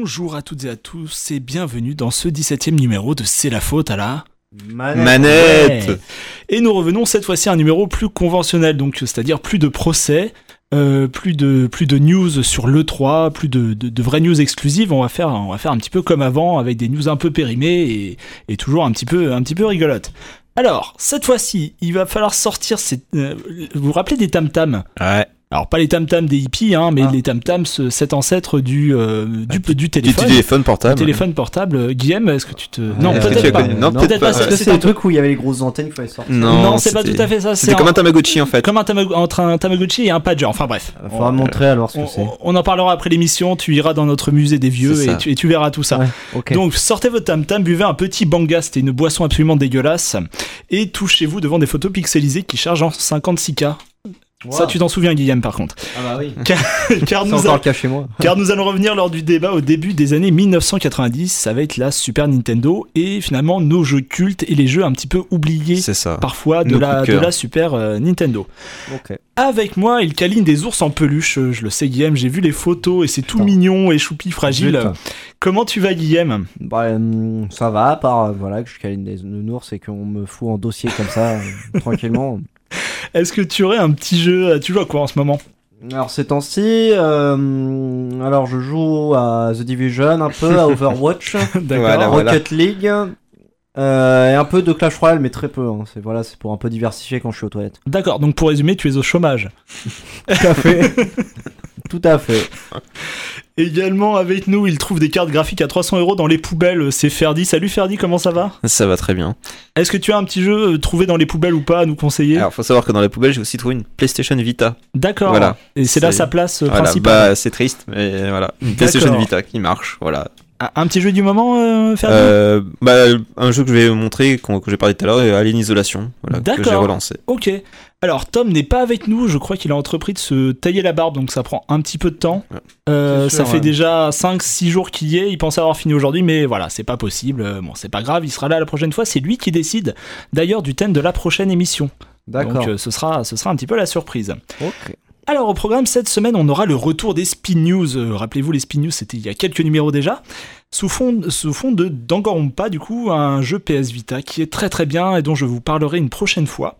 Bonjour à toutes et à tous et bienvenue dans ce 17e numéro de C'est la faute à la manette. Ouais. Et nous revenons cette fois-ci à un numéro plus conventionnel, donc c'est-à-dire plus de procès, plus de news sur l'E3, plus de vraies news exclusives. On va faire un petit peu comme avant, avec des news un peu périmées et toujours un petit peu rigolotes. Alors, cette fois-ci, il va falloir sortir vous vous rappelez des tam-tams ? Ouais. Alors pas les tam-tams des hippies, mais les tam-tams, cet ancêtre du téléphone. Du téléphone portable. Du téléphone portable. Guillaume, est-ce que tu te... Non, peut-être pas. Non, peut-être pas. Est-ce que c'est le truc où il y avait les grosses antennes qu'il fallait sortir? Non, c'est pas tout à fait ça. C'était comme un Tamagotchi en fait. Comme entre un Tamagotchi et un pager. Enfin bref. Il faudra montrer alors ce que c'est. On en parlera après l'émission. Tu iras dans notre musée des vieux et tu verras tout ça. Ouais, okay. Donc sortez votre tam-tam, buvez un petit Banga, c'était une boisson absolument dégueulasse, et touchez-vous devant des photos pixelisées qui chargent en 56K. Wow. Ça, tu t'en souviens, Guillaume, par contre. Ah bah oui. Car c'est encore le cas chez moi. Car nous allons revenir lors du débat au début des années 1990 avec la Super Nintendo et finalement nos jeux cultes et les jeux un petit peu oubliés parfois de la Super Nintendo. Okay. Avec moi, il câline des ours en peluche. Je le sais, Guillaume, j'ai vu les photos et c'est tout mignon et choupi fragile. Comment tu vas, Guillaume ? Ça va, à part que je câline des ours et qu'on me fout en dossier comme ça, tranquillement. Est-ce que tu aurais un petit jeu? Tu joues à quoi en ce moment? Alors ces temps-ci, alors je joue à The Division un peu, à Overwatch, Rocket League, et un peu de Clash Royale, mais très peu. Hein. C'est pour un peu diversifier quand je suis aux toilettes. D'accord, donc pour résumer, tu es au chômage. Tout à fait. Tout à fait. Également avec nous, il trouve des cartes graphiques à 300€ dans les poubelles, c'est Ferdi. Salut Ferdi, comment ça va ? Ça va très bien. Est-ce que tu as un petit jeu trouvé dans les poubelles ou pas à nous conseiller ? Alors, faut savoir que dans les poubelles, j'ai aussi trouvé une PlayStation Vita. D'accord. Voilà. Et c'est là sa place principale. Bah, c'est triste, mais voilà. Une PlayStation Vita qui marche, voilà. Un petit jeu du moment, Ferdi ? Un jeu que je vais montrer, que j'ai parlé tout à l'heure, Alien Isolation, que j'ai relancé. Ok. Alors Tom n'est pas avec nous, je crois qu'il a entrepris de se tailler la barbe, donc ça prend un petit peu de temps. Ça fait déjà 5-6 jours qu'il y est, il pensait avoir fini aujourd'hui, mais voilà, c'est pas possible. Bon, c'est pas grave, il sera là la prochaine fois, c'est lui qui décide d'ailleurs du thème de la prochaine émission. D'accord. Donc ce sera un petit peu la surprise. Ok. Alors au programme cette semaine, on aura le retour des Spin News. Rappelez-vous, les Spin News, c'était il y a quelques numéros déjà. Sous fond de Danganronpa, du coup, un jeu PS Vita qui est très très bien et dont je vous parlerai une prochaine fois.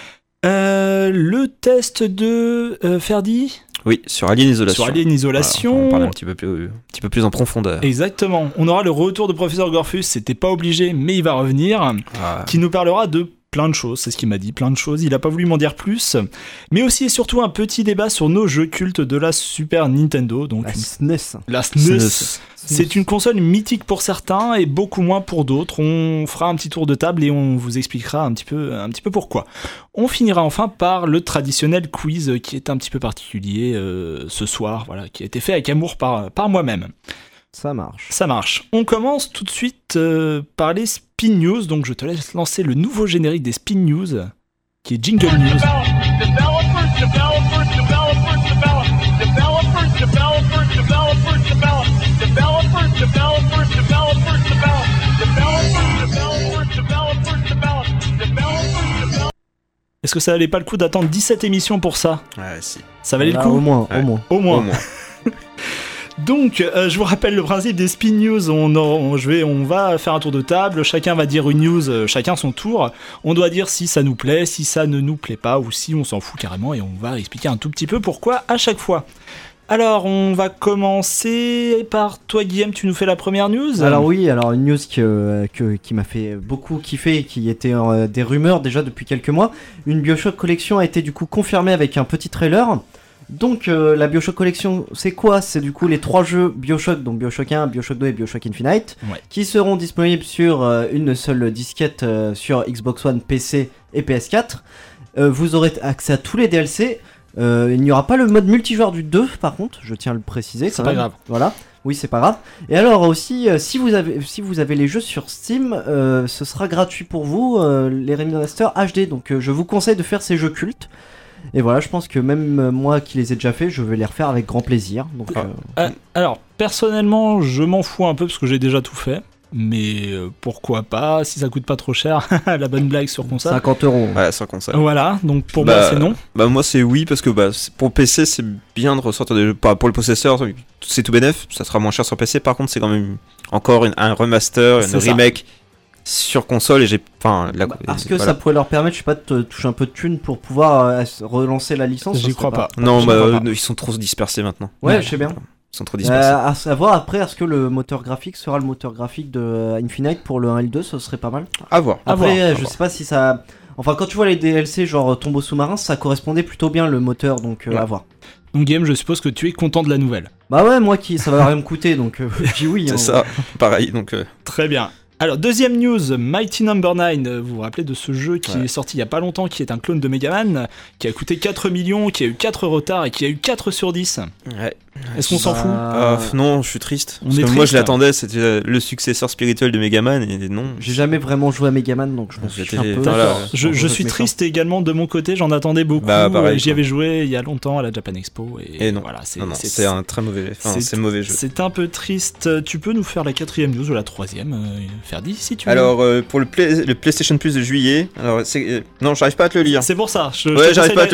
Le test de Ferdi ? Oui, sur Alien Isolation. Sur Alien Isolation. Voilà, on va parler un petit peu plus en profondeur. Exactement. On aura le retour de Professeur Gorfus, c'était pas obligé, mais il va revenir, qui nous parlera de plein de choses, c'est ce qu'il m'a dit, plein de choses, il a pas voulu m'en dire plus, mais aussi et surtout un petit débat sur nos jeux cultes de la Super Nintendo, donc la SNES. C'est une console mythique pour certains et beaucoup moins pour d'autres. On fera un petit tour de table et on vous expliquera un petit peu pourquoi. On finira enfin par le traditionnel quiz qui est un petit peu particulier ce soir, voilà, qui a été fait avec amour par moi-même. Ça marche. Ça marche. On commence tout de suite par les Spin News, donc je te laisse lancer le nouveau générique des Spin News, qui est Jingle News. Est-ce que ça valait pas le coup d'attendre 17 émissions pour ça ? Ouais, si. Ça valait le coup ? Au moins. Donc, je vous rappelle le principe des Spin News. On va faire un tour de table. Chacun va dire une news, chacun son tour. On doit dire si ça nous plaît, si ça ne nous plaît pas, ou si on s'en fout carrément. Et on va expliquer un tout petit peu pourquoi à chaque fois. Alors, on va commencer par toi, Guillaume. Tu nous fais la première news ? Alors oui, une news qui m'a fait beaucoup kiffer et qui était des rumeurs déjà depuis quelques mois. Une BioShock Collection a été du coup confirmée avec un petit trailer. Donc la BioShock Collection, c'est quoi ? C'est du coup les 3 jeux BioShock, donc BioShock 1, BioShock 2 et BioShock Infinite, qui seront disponibles sur une seule disquette sur Xbox One, PC et PS4. Vous aurez accès à tous les DLC. Il n'y aura pas le mode multijoueur du 2 par contre, je tiens à le préciser. C'est pas grave. Voilà. Oui, c'est pas grave. Et alors aussi, si vous avez les jeux sur Steam, ce sera gratuit pour vous, les remasters HD. Donc je vous conseille de faire ces jeux cultes. Et voilà, je pense que même moi qui les ai déjà fait, je vais les refaire avec grand plaisir. Donc, alors, personnellement, je m'en fous un peu parce que j'ai déjà tout fait. mais pourquoi pas, si ça coûte pas trop cher, la bonne blague sur console. 50 €. Ouais, sur console. Voilà, donc pour moi c'est non. Bah moi c'est oui, parce que pour PC c'est bien de ressortir des jeux. Pour le possesseur, c'est tout bénef, ça sera moins cher sur PC. Par contre, c'est quand même encore un remaster, une remake sur console. Et est-ce que ça pourrait leur permettre, je sais pas, de toucher un peu de thunes pour pouvoir relancer la licence? J'y crois pas. Non, ils sont trop dispersés maintenant. Ouais, je sais bien. Ils sont trop dispersés. À savoir après, est-ce que le moteur graphique sera le moteur graphique de Infinite pour le 1 et le 2? Ce serait pas mal. À voir. Après, je sais pas si ça... Enfin, quand tu vois les DLC genre Tombeau sous-marin, ça correspondait plutôt bien le moteur, donc à voir. Donc Game, je suppose que tu es content de la nouvelle. Bah ouais, moi ça va rien me coûter, donc je dis oui. C'est ça, pareil, donc... Très bien. Alors, deuxième news, Mighty Number 9, vous vous rappelez de ce jeu qui est sorti il y a pas longtemps, qui est un clone de Megaman, qui a coûté 4 millions, qui a eu 4 retards et qui a eu 4 sur 10. Ouais. Est-ce qu'on s'en fout? Non, je suis triste. Moi je l'attendais, c'était le successeur spirituel de Megaman, et non. J'ai jamais vraiment joué à Megaman, donc je m'en suis un peu... Je suis triste également de mon côté, j'en attendais beaucoup, pareil, j'y avais joué il y a longtemps à la Japan Expo, et non. Voilà, c'est un très mauvais, c'est mauvais jeu. C'est un peu triste. Tu peux nous faire la 4ème news ou la 3ème, Ferdi, si tu veux. Alors, pour le PlayStation Plus de juillet, alors non, j'arrive pas à te le lire. C'est pour ça. J'arrive pas à te le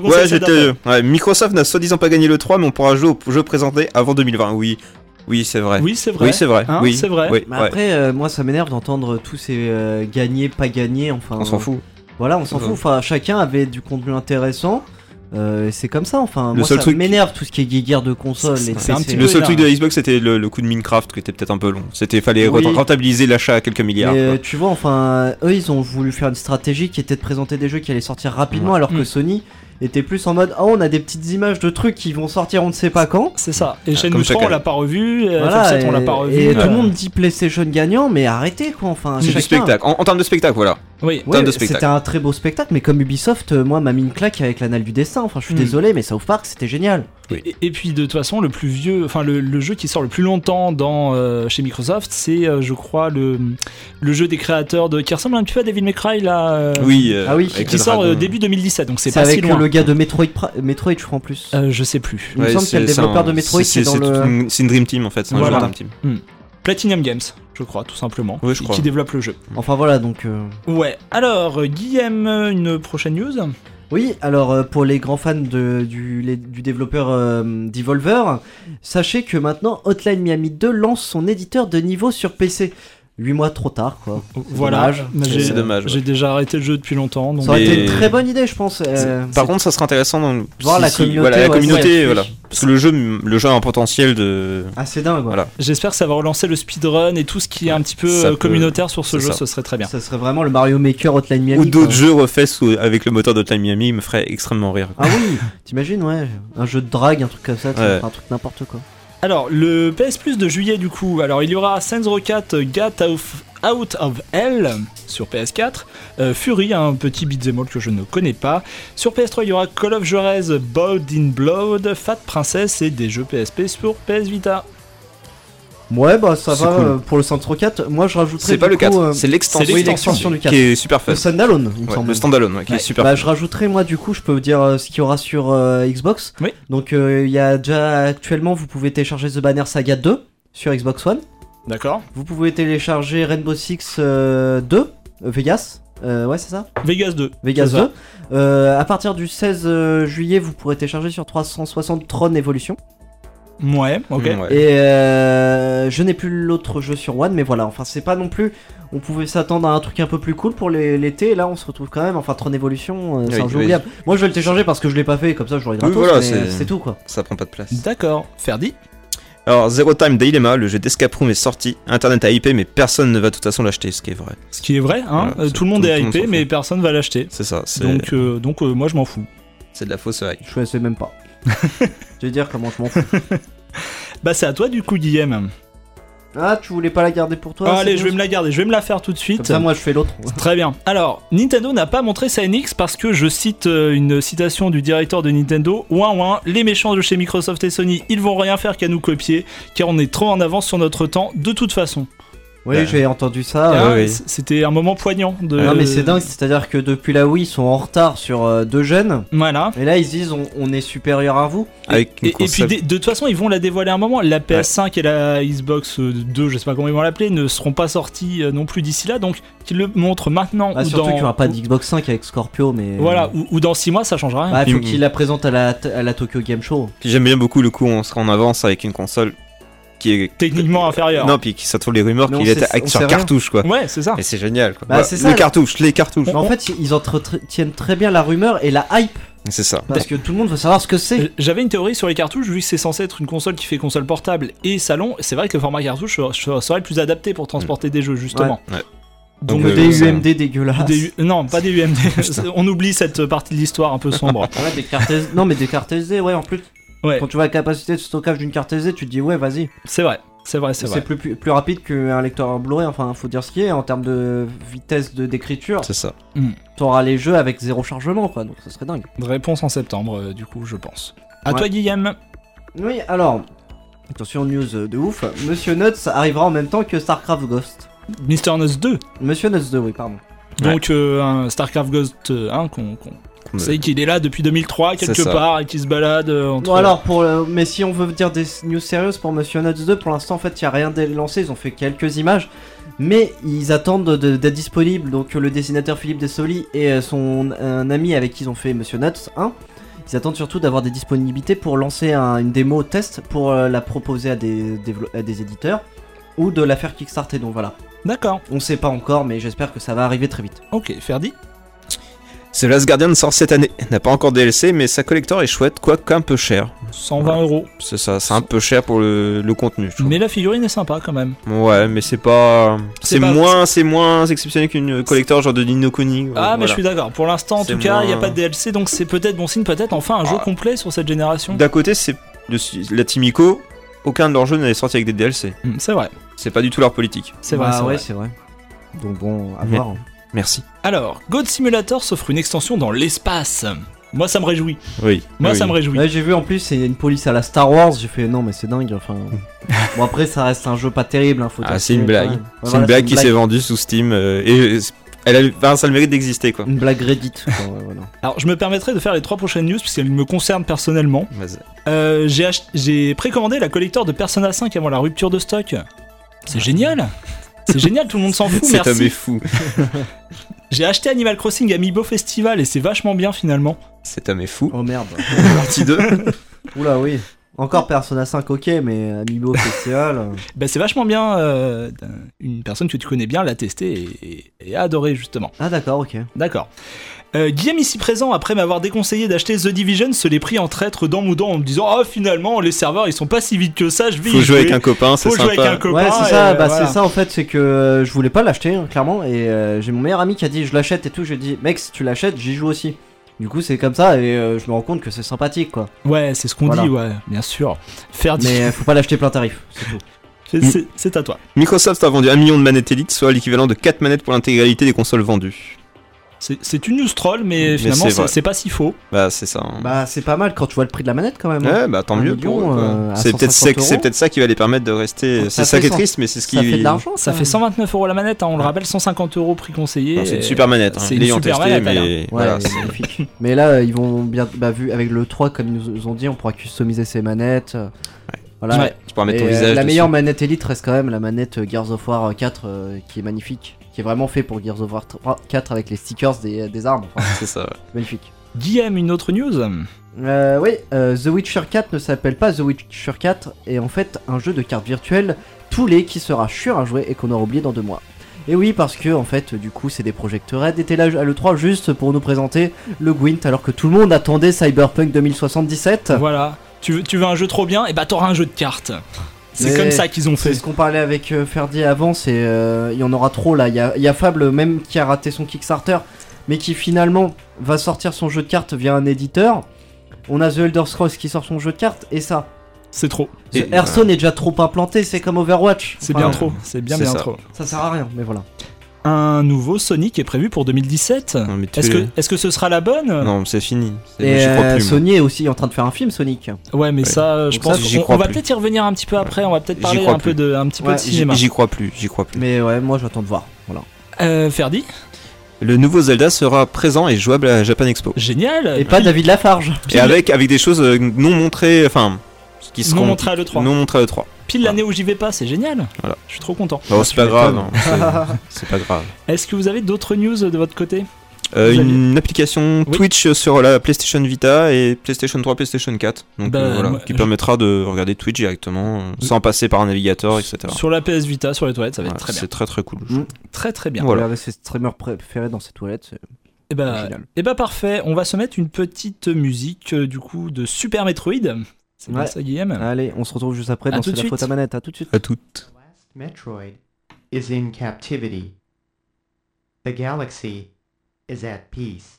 lire. Microsoft n'a soi-disant pas gagné le 3, mais on pourra jouer au jeu présenté avant 2020. Oui, c'est vrai. Oui, c'est vrai. C'est vrai. Hein, oui, c'est vrai. Oui, mais après, moi, ça m'énerve d'entendre tous ces gagnés, pas gagnés. Enfin, on s'en fout. Voilà, on s'en fout. Enfin, chacun avait du contenu intéressant. C'est comme ça, enfin. Le moi, seul ça truc m'énerve tout ce qui est guerre de console. Le seul truc de Xbox, c'était le coup de Minecraft qui était peut-être un peu long. Fallait rentabiliser l'achat à quelques milliards. Mais tu vois, enfin, eux, ils ont voulu faire une stratégie qui était de présenter des jeux qui allaient sortir rapidement, alors que Sony était plus en mode on a des petites images de trucs qui vont sortir on ne sait pas quand. C'est ça. Et Shenmue 3 on l'a pas revu, FF7 on l'a pas revu. Et tout le monde dit PlayStation gagnant, mais arrêtez quoi, enfin. C'est du spectacle. En termes de spectacle, voilà. Oui, c'était un très beau spectacle, mais comme Ubisoft, moi m'a mis une claque avec l'Anal du Destin. Enfin, je suis désolé, mais South Park c'était génial. Et puis de toute façon, le plus vieux, enfin le jeu qui sort le plus longtemps chez Microsoft, c'est je crois le jeu des créateurs qui ressemble un petit peu à Devil May Cry là. Qui sort début 2017, donc c'est pas si loin. Avec le gars de Metroid, je crois en plus. Je sais plus. Il me semble qu'il y a le développeur de Metroid qui est dans le. C'est une Dream Team en fait. C'est un jeu Dream Team. Platinum Games, je crois, tout simplement, oui, qui développe le jeu. Enfin voilà, donc... Ouais, alors, Guillaume, une prochaine news? Oui, alors pour les grands fans du développeur Devolver, sachez que maintenant Hotline Miami 2 lance son éditeur de niveau sur PC. 8 mois trop tard, quoi. Voilà, c'est dommage. J'ai déjà arrêté le jeu depuis longtemps. Donc... Ça aurait été une très bonne idée, je pense. Par contre, ça serait intéressant de voir la communauté. Voilà, la communauté, voilà. Parce que le jeu a un potentiel de. C'est dingue, voilà. J'espère que ça va relancer le speedrun et tout ce qui est un petit peu communautaire sur ce jeu, ce serait très bien. Ça serait vraiment le Mario Maker Hotline Miami. Ou d'autres jeux refaits avec le moteur d'Hotline Miami me ferait extrêmement rire. Ah oui, t'imagines, ouais. Un jeu de drague, un truc comme ça, un truc n'importe quoi. Alors, le PS Plus de juillet, du coup, alors il y aura Saints Row 4 Out of Hell sur PS4, Fury, un petit beat'em all que je ne connais pas. Sur PS3, il y aura Call of Juarez Bound in Blood, Fat Princess et des jeux PSP sur PS Vita. Ouais, bah ça va cool. Pour le Saints Row 4. Moi je rajouterais. C'est pas le 4, c'est l'extension du 4. Qui est super fun. Le standalone, il me semble. Le standalone, qui est super fun. Bah, je rajouterais, moi du coup, je peux vous dire ce qu'il y aura sur Xbox. Oui. Donc il y a déjà actuellement, vous pouvez télécharger The Banner Saga 2 sur Xbox One. D'accord. Vous pouvez télécharger Rainbow Six 2, Vegas. Ouais, c'est ça. Vegas 2. Vegas 2. À partir du 16 juillet, vous pourrez télécharger sur 360 Tron Evolution. Ouais, ok. Et je n'ai plus l'autre jeu sur One, mais voilà, enfin c'est pas non plus. On pouvait s'attendre à un truc un peu plus cool pour l'été, et là on se retrouve quand même. Enfin, Tron Evolution, c'est un jeu oubliable. Moi je vais le télécharger parce que je l'ai pas fait, comme ça je l'aurai gratos, voilà, c'est tout quoi. Ça prend pas de place. D'accord, Ferdi. Alors, Zero Time Dilemma, le jeu d'escape room est sorti. Internet a hypé, mais personne ne va de toute façon l'acheter, ce qui est vrai. Ce qui est vrai, hein. Voilà, tout le monde est hypé, mais personne va l'acheter. C'est ça. Donc moi je m'en fous. C'est de la fausse hype. Je sais même pas. Je vais dire comment je m'en fous. Bah c'est à toi du coup, Guillaume. Ah, tu voulais pas la garder pour toi? Allez, je vais me la garder, je vais me la faire tout de suite. Comme ça, moi je fais l'autre. Très bien. Alors, Nintendo n'a pas montré sa NX parce que je cite une citation du directeur de Nintendo. Ouin, les méchants de chez Microsoft et Sony, ils vont rien faire qu'à nous copier, car on est trop en avance sur notre temps de toute façon. Oui, j'ai entendu ça. C'était un moment poignant. Non, mais c'est dingue, c'est-à-dire que depuis la Wii, ils sont en retard sur 2 gènes. Voilà. Et là, ils se disent, on est supérieur à vous. Et puis, de toute façon, ils vont la dévoiler à un moment. La PS5 et la Xbox 2, je sais pas comment ils vont l'appeler, ne seront pas sortis non plus d'ici là. Donc, qu'ils le montrent maintenant. Surtout qu'il n'y aura pas d'Xbox 5 avec Scorpio, mais. Voilà, ou dans 6 mois, ça changera rien. Il faut qu'ils la présentent à la Tokyo Game Show. Puis j'aime bien beaucoup le coup où on sera en avance avec une console qui est techniquement inférieur. Non, puis qui ça trouve les rumeurs qu'il était sur cartouche quoi. Ouais, c'est ça. Et c'est génial quoi. C'est ça, les cartouches. En fait, ils entretiennent très bien la rumeur et la hype. C'est ça. Parce que tout le monde veut savoir ce que c'est. J'avais une théorie sur les cartouches, vu que c'est censé être une console qui fait console portable et salon. C'est vrai que le format cartouche serait le plus adapté pour transporter des jeux justement. Ouais. Donc des UMD dégueulasses. Non, pas des UMD. On oublie cette partie de l'histoire un peu sombre. Des cartes SD. Non, mais des cartes SD, ouais, en plus. Ouais. Quand tu vois la capacité de stockage d'une carte SD, tu te dis ouais, vas-y. C'est vrai. C'est plus rapide qu'un lecteur Blu-ray, enfin, faut dire ce qui est en termes de vitesse d'écriture. C'est ça. T'auras les jeux avec 0 chargement, quoi, donc ça serait dingue. Réponse en septembre, du coup, je pense. À toi, Guillaume. Oui, alors, attention, news de ouf. Monsieur Nuts arrivera en même temps que StarCraft Ghost. Mr. Nuts 2. Monsieur Nuts 2, oui, pardon. Donc, un StarCraft Ghost 1 qu'on sait qu'il est là depuis 2003 quelque part et qu'il se balade entre... Bon alors mais si on veut dire des news sérieuses pour Monsieur Nuts 2, pour l'instant en fait il n'y a rien lancé, ils ont fait quelques images mais ils attendent d'être disponibles, donc le dessinateur Philippe Dessoli et un ami avec qui ils ont fait Monsieur Nuts 1, ils attendent surtout d'avoir des disponibilités pour lancer une démo test pour la proposer à des éditeurs ou de la faire kickstarter, donc voilà. D'accord. On sait pas encore mais j'espère que ça va arriver très vite. Ok, Ferdi. The Last Guardian sort cette année, n'a pas encore de DLC mais sa collector est chouette, quoique un peu cher. 120 €. C'est ça, c'est un peu cher pour le contenu je trouve. Mais la figurine est sympa quand même. Ouais mais c'est pas... C'est moins exceptionnel qu'une collector genre de Ni no Kuni. Mais voilà. je suis d'accord, pour l'instant en tout cas il n'y a pas de DLC donc c'est peut-être bon signe, peut-être enfin un jeu complet sur cette génération. D'un côté c'est la Team Ico, aucun de leurs jeux n'avait sorti avec des DLC. C'est vrai. C'est pas du tout leur politique. C'est vrai, c'est vrai. Donc bon, à voir. Merci. Alors, God Simulator s'offre une extension dans l'espace. Moi, ça me réjouit. Oui. Ça me réjouit. Ouais, j'ai vu en plus, c'est une police à la Star Wars. J'ai fait non, mais c'est dingue. Enfin, bon après, ça reste un jeu pas terrible. Hein, c'est une blague. C'est une blague qui s'est vendue sous Steam et ça a le mérite d'exister quoi. Une blague Reddit. Voilà. Alors, je me permettrai de faire les 3 prochaines news puisqu'elles me concernent personnellement. J'ai précommandé la collector de Persona 5 avant la rupture de stock. C'est génial. C'est génial, tout le monde s'en fout, merci. Cet homme est fou. J'ai acheté Animal Crossing Amiibo Festival et c'est vachement bien finalement. Cet homme est fou. Oh merde. Partie 2. Oula oui. Encore Persona 5 ok, mais Amiibo Festival... c'est vachement bien, une personne que tu connais bien l'a testé et a adoré justement. Ah d'accord, ok. D'accord. Guillaume ici présent, après m'avoir déconseillé d'acheter The Division, se l'est pris en traître dent moudant en me disant « Oh finalement les serveurs ils sont pas si vite que ça, je vais Faut jouer avec un copain, c'est sympa. Faut jouer avec un copain. » Ouais c'est ça, c'est ça en fait, c'est que je voulais pas l'acheter hein, clairement, et j'ai mon meilleur ami qui a dit « Je l'achète et tout », je lui ai dit « Mec si tu l'achètes, j'y joue aussi ». Du coup c'est comme ça et je me rends compte que c'est sympathique quoi. Ouais c'est ce qu'on dit, ouais bien sûr. Mais faut pas l'acheter plein tarif, c'est tout. C'est à toi. Microsoft a vendu 1 million de manettes Elite, soit l'équivalent de 4 manettes pour l'intégralité des consoles vendues. C'est une news troll, mais finalement c'est pas si faux. Bah c'est ça. Hein. Bah c'est pas mal quand tu vois le prix de la manette quand même. Ouais bah tant mieux pour eux. C'est peut-être ça qui va les permettre de rester. C'est ça qui est triste, mais c'est ce qui. Ça fait de l'argent. Ça fait 129 € la manette, hein, on le rappelle, 150 € prix conseillé. C'est une super manette. C'est une super manette, mais voilà, c'est magnifique. Mais là ils vont bien, vu avec le 3 comme ils nous ont dit, on pourra customiser ces manettes. Voilà. Ouais, tu pourras mettre ton visage. La meilleure manette Elite reste quand même la manette Gears of War 4 qui est magnifique, qui est vraiment fait pour Gears of War 4 avec les stickers des armes. Enfin, c'est ça. Ouais. Magnifique. Guillaume, une autre news. Oui, The Witcher 4 ne s'appelle pas The Witcher 4 et en fait un jeu de cartes virtuelles Toulé qui sera chiant à jouer et qu'on aura oublié dans 2 mois. Et oui, parce que en fait, du coup, c'est des Project Red étaient là à l'E3 juste pour nous présenter le Gwent alors que tout le monde attendait Cyberpunk 2077. Voilà. Tu veux un jeu trop bien, et bah t'auras un jeu de cartes. C'est comme ça qu'ils ont fait. C'est ce qu'on parlait avec Ferdi avant, c'est il y en aura trop là. Il y a Fable même qui a raté son Kickstarter, mais qui finalement va sortir son jeu de cartes via un éditeur. On a The Elder Scrolls qui sort son jeu de cartes, et ça. C'est trop. Hearthstone est déjà trop implanté, c'est comme Overwatch. C'est bien trop, c'est bien trop. Ça sert à rien, mais voilà. un nouveau Sonic est prévu pour 2017. Non, mais Est-ce que ce sera la bonne ? Non, c'est fini. Et j'y crois plus, moi. Sony est aussi en train de faire un film, Sonic. Ouais, mais ça, je Donc pense ça, j'y qu'on crois va plus. peut-être y revenir un petit peu après. On va peut-être J'y parler crois un peu plus. de cinéma. J'y crois plus. Mais ouais, moi j'attends de voir. Voilà. Ferdi ? Le nouveau Zelda sera présent et jouable à Japan Expo. Génial. Et pas David Lafarge. Et avec des choses non montrées, enfin, qui seront Non montrées à l'E3. Non montrées à l'E3. Pile l'année où j'y vais pas, c'est génial. Voilà. Je suis trop content. Bah, c'est pas grave. m'étonnes. Hein. C'est pas grave. Est-ce que vous avez d'autres news de votre côté ? Une application Oui. Twitch sur la PlayStation Vita et PlayStation 3, PlayStation 4. Donc Bah, qui permettra de regarder Twitch directement sans passer par un navigateur, etc. Sur la PS Vita, sur les toilettes, ça va être très bien. C'est très très cool. Très très bien. Voilà. Regardez ses streamers préférés dans ses toilettes. C'est génial. Et bah parfait, on va se mettre une petite musique du coup de Super Metroid. C'est bien Ouais. ça, Guillaume. Allez, on se retrouve juste après À dans tout de C'est la suite. faute à manette. À tout de suite. À toutes. Last Metroid is in captivity. The galaxy is at peace.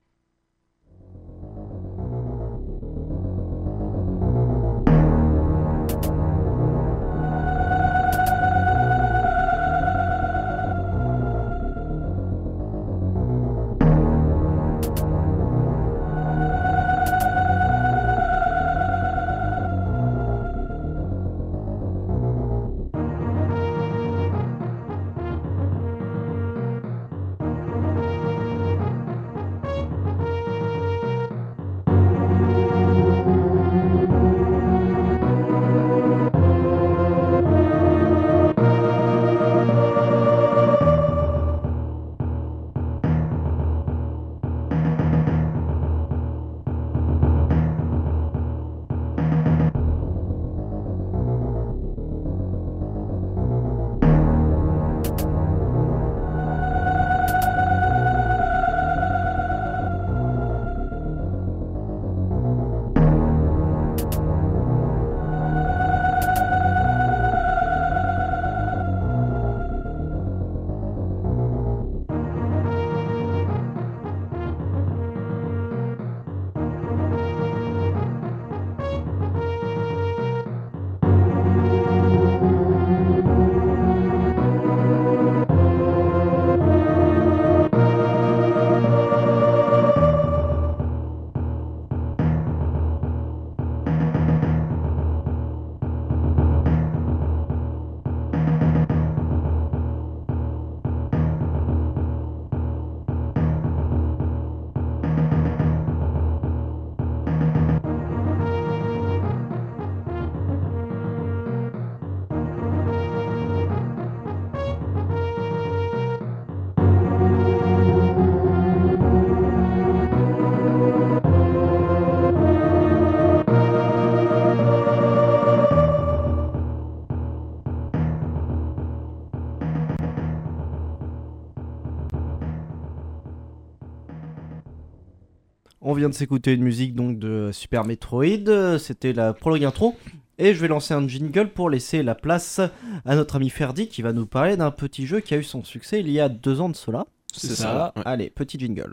On vient de s'écouter une musique donc de Super Metroid. C'était la prologue intro. Et je vais lancer un jingle pour laisser la place à notre ami Ferdi qui va nous parler d'un petit jeu qui a eu son succès il y a 2 ans de cela. C'est ça. Ouais. Allez, petit jingle.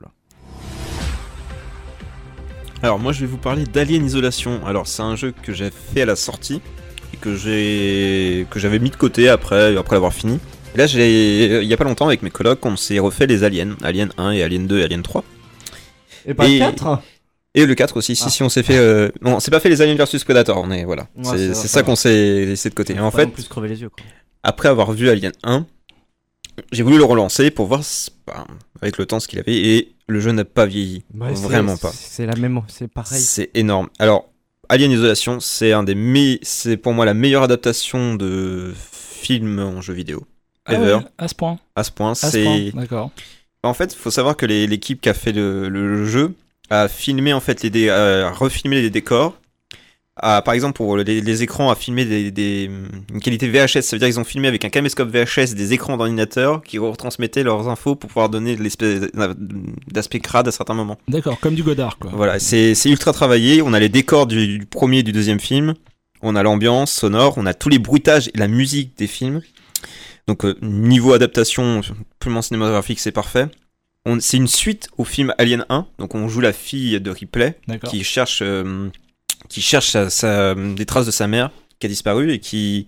Alors moi je vais vous parler d'Alien Isolation. Alors c'est un jeu que j'ai fait à la sortie et que j'avais mis de côté après l'avoir fini. Et là il y a pas longtemps avec mes colocs on s'est refait les Aliens, Alien 1 et Alien 2 et Alien 3. Et pas le 4 Et le 4 aussi, si on s'est fait... Non, on s'est pas fait les Aliens vs Predator, on est... Voilà. Ouais, c'est ça qu'on s'est laissé de côté. Et en fait, plus crever les yeux, quoi. après avoir vu Alien 1, j'ai voulu le relancer pour voir avec le temps ce qu'il avait, et le jeu n'a pas vieilli. Vraiment pas. C'est la même, c'est pareil. C'est énorme. Alors, Alien Isolation, c'est c'est pour moi la meilleure adaptation de film en jeu vidéo. Ever. Ouais, à ce point. À ce point, À ce c'est... point, d'accord. En fait, il faut savoir que l'équipe qui a fait le jeu a filmé en fait refilmé les décors. Par exemple, pour les écrans, a filmé une qualité VHS. Ça veut dire qu'ils ont filmé avec un caméscope VHS des écrans d'ordinateur qui retransmettaient leurs infos pour pouvoir donner l'espèce d'aspect crade à certains moments. D'accord, comme du Godard, quoi. Voilà, c'est ultra travaillé. On a les décors du premier et du deuxième film. On a l'ambiance sonore. On a tous les bruitages et la musique des films. Donc niveau adaptation purement cinématographique, c'est parfait. C'est une suite au film Alien 1, donc on joue la fille de Ripley qui cherche des traces de sa mère qui a disparu et qui